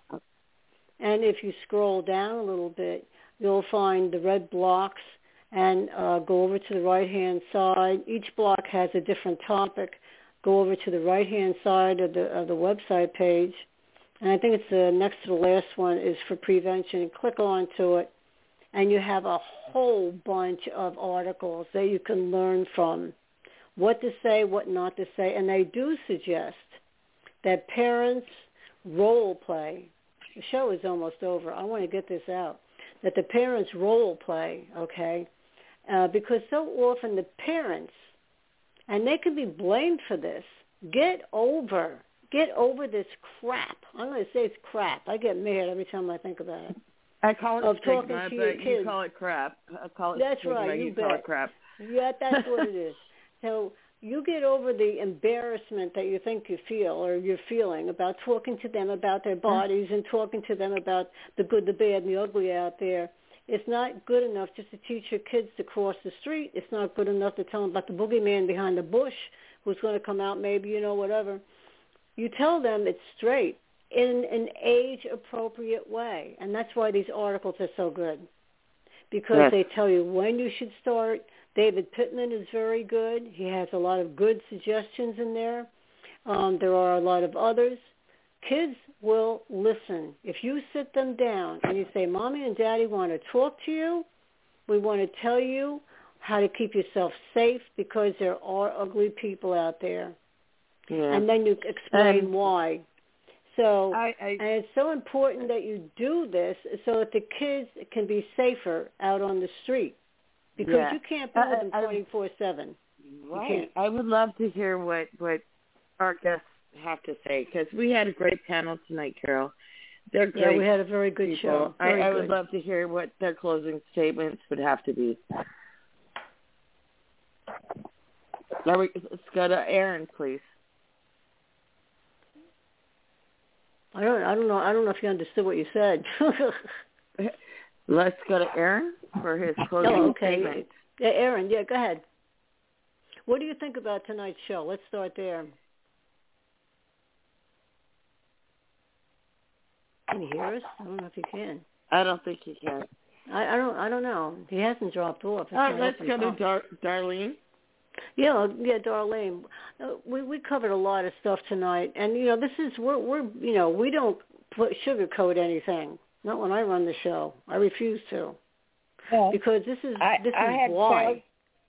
And if you scroll down a little bit, you'll find the red blocks and uh, go over to the right-hand side. Each block has a different topic. Go over to the right-hand side of the of the website page, and I think it's the next to the last one is for prevention. And click onto it, and you have a whole bunch of articles that you can learn from, what to say, what not to say. And they do suggest that parents role play. The show is almost over. I want to get this out. That the parents role play, okay, uh, because so often the parents, and they can be blamed for this. Get over, get over this crap. I'm going to say it's crap. I get mad every time I think about it. I call it of stigma, talking to but your you kids. call it crap. I call it That's stigma, right. You, you bet. call it crap. Yeah, that's what it is. So you get over the embarrassment that you think you feel or you're feeling about talking to them about their bodies and talking to them about the good, the bad, and the ugly out there. It's not good enough just to teach your kids to cross the street. It's not good enough to tell them about the boogeyman behind the bush who's going to come out maybe, you know, whatever. You tell them it's straight in an age-appropriate way. And that's why these articles are so good, because yes. they tell you when you should start. David Pittman is very good. He has a lot of good suggestions in there. Um, there are a lot of others. Kids will listen. If you sit them down and you say, Mommy and Daddy want to talk to you, we want to tell you how to keep yourself safe because there are ugly people out there. Yeah. And then you explain um, why. So, I, I, and it's so important that you do this so that the kids can be safer out on the street, because yeah. you can't be with them twenty-four seven. Right. I would love to hear what, what our guests have to say, because we had a great panel tonight, Carol. They're great. Yeah, we had a very good people. show. Very I, I good. would love to hear what their closing statements would have to be. Now we, let's go to Aaron, please. I don't. I don't know. I don't know if you understood what you said. Let's go to Aaron for his closing oh, okay. statement. Yeah, Aaron. Yeah, go ahead. What do you think about tonight's show? Let's start there. Can you hear us? I don't know if you can. I don't think he can. I, I don't. I don't know. He hasn't dropped off. It's All right, not let's open go to up. Dar- Darlene. Yeah, yeah, Darlene. Uh, we we covered a lot of stuff tonight, and you know, this is we're we're you know we don't put sugarcoat anything. Not when I run the show. I refuse to. Well, Because this is I, this I is had why. Found,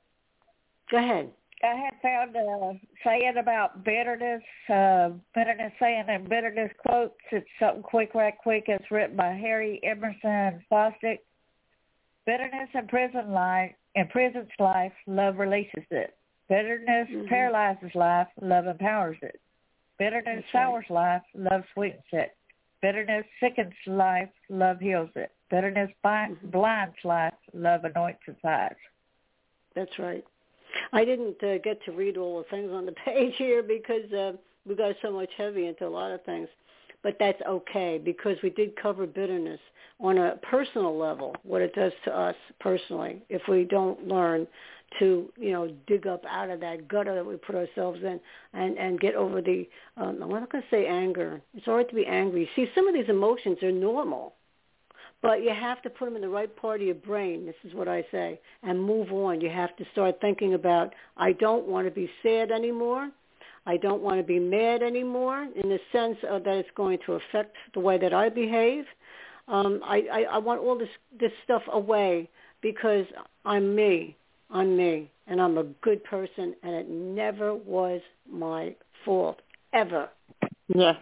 Go ahead. I had found a saying about bitterness, uh, bitterness saying and bitterness quotes. It's something quick, right quick. It's written by Harry Emerson Fosdick. Bitterness in prison life, in prison's life, love releases it. Bitterness Mm-hmm. paralyzes life, love empowers it. Bitterness That's right. sours life, love sweetens it. Bitterness sickens life, love heals it. Bitterness bi- Mm-hmm. blinds life, love anoints its eyes. That's right. I didn't uh, get to read all the things on the page here because uh, we got so much heavy into a lot of things. But that's okay because we did cover bitterness on a personal level, what it does to us personally if we don't learn to, you know, dig up out of that gutter that we put ourselves in and, and get over the, um, I'm not going to say anger. It's all right to be angry. See, some of these emotions are normal. But you have to put them in the right part of your brain, this is what I say, and move on. You have to start thinking about, I don't want to be sad anymore. I don't want to be mad anymore in the sense of that it's going to affect the way that I behave. Um, I, I, I want all this, this stuff away because I'm me. I'm me, and I'm a good person, and it never was my fault, ever. Yeah.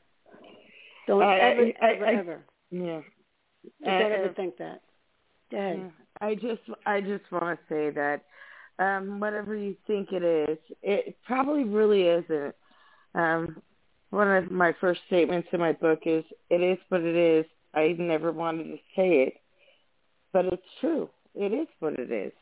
Don't I, ever, I, ever, I, ever. Yeah. Don't Uh, ever think that. Go ahead. Yeah. I just, I just want to say that um, whatever you think it is, it probably really isn't. Um, one of my first statements in my book is, "It is what it is." I never wanted to say it, but it's true. It is what it is.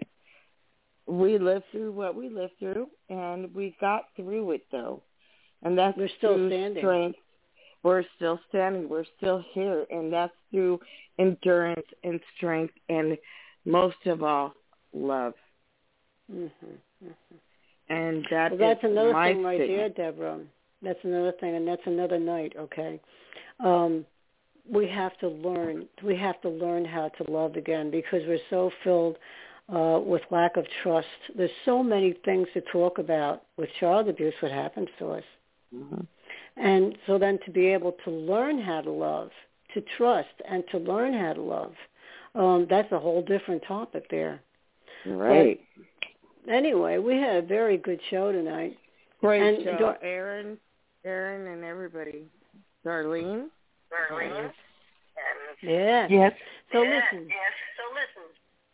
We lived through what we lived through, and we got through it, though. And that's We're still through standing. strength. We're still standing. We're still here, and that's through endurance and strength, and most of all, love. Mm-hmm. Mm-hmm. And that well, that's is another my thing right statement. there, Deborah. That's another thing, and that's another night. Okay, um, we have to learn. We have to learn how to love again because we're so filled uh, with lack of trust. There's so many things to talk about with child abuse. What happens to us? Mm-hmm. And so then to be able to learn how to love, to trust, and to learn how to love, um, that's a whole different topic there. Right. But anyway, we had a very good show tonight. Great and show. Dar- Aaron, Aaron and everybody. Darlene? Darlene? Yeah. Yes. So yeah, listen. Yes. So listen.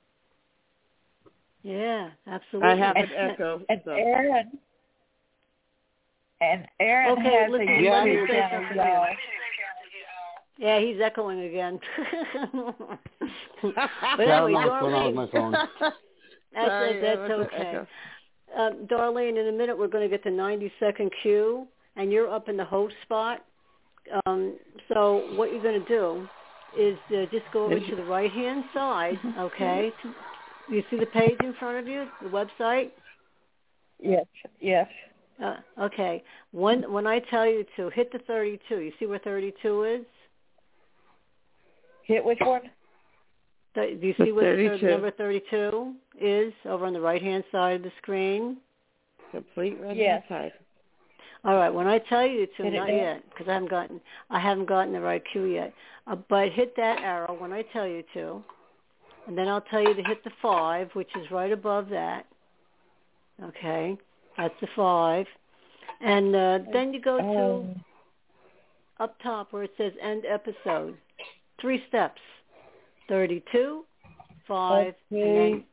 Yeah, absolutely. I have an And, echo. and so. Aaron, and Aaron Okay, has listen, a Yeah, let me YouTube say channel, something y'all. here. Yeah, he's echoing again. But I don't anyway, know what's going on with Darlene, my phone. that's, Sorry, that's that was an okay. echo. Uh, Darlene, in a minute we're going to get the ninety-second cue, and you're up in the host spot. Um, so what you're going to do is uh, just go over to the right-hand side, okay? You see the page in front of you, the website? Yes, yes. Uh, okay. When when I tell you to hit the thirty-two, you see where thirty-two is? Hit which one? Do you see what the thirty-two. number thirty-two is over on the right-hand side of the screen? Complete right Yes. side. All right. When I tell you to, Hit it not now. yet, because I haven't gotten I haven't gotten the right cue yet. Uh, but hit that arrow when I tell you to, and then I'll tell you to hit the five, which is right above that. Okay, that's the five, and uh, then you go to Um, up top where it says end episode. Three steps: thirty-two, five, and then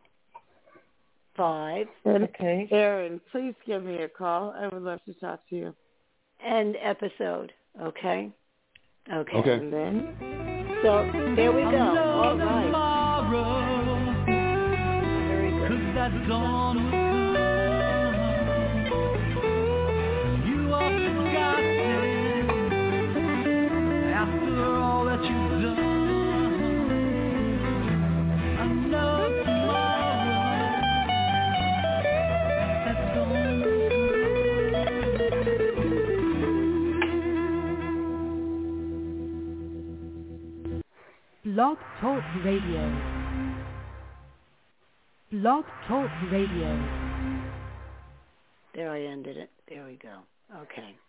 five. okay. Aaron, please give me a call. I would love to talk to you. End episode. Okay. Okay. Okay. And then? So there we go. All right. Tomorrow, Very good. 'cause that dawn will come. You are forgotten after all that you've done. I know tomorrow, that dawn will come. 'Cause Blog Talk Radio. Blog Talk Radio. There, I ended it. There we go. Okay.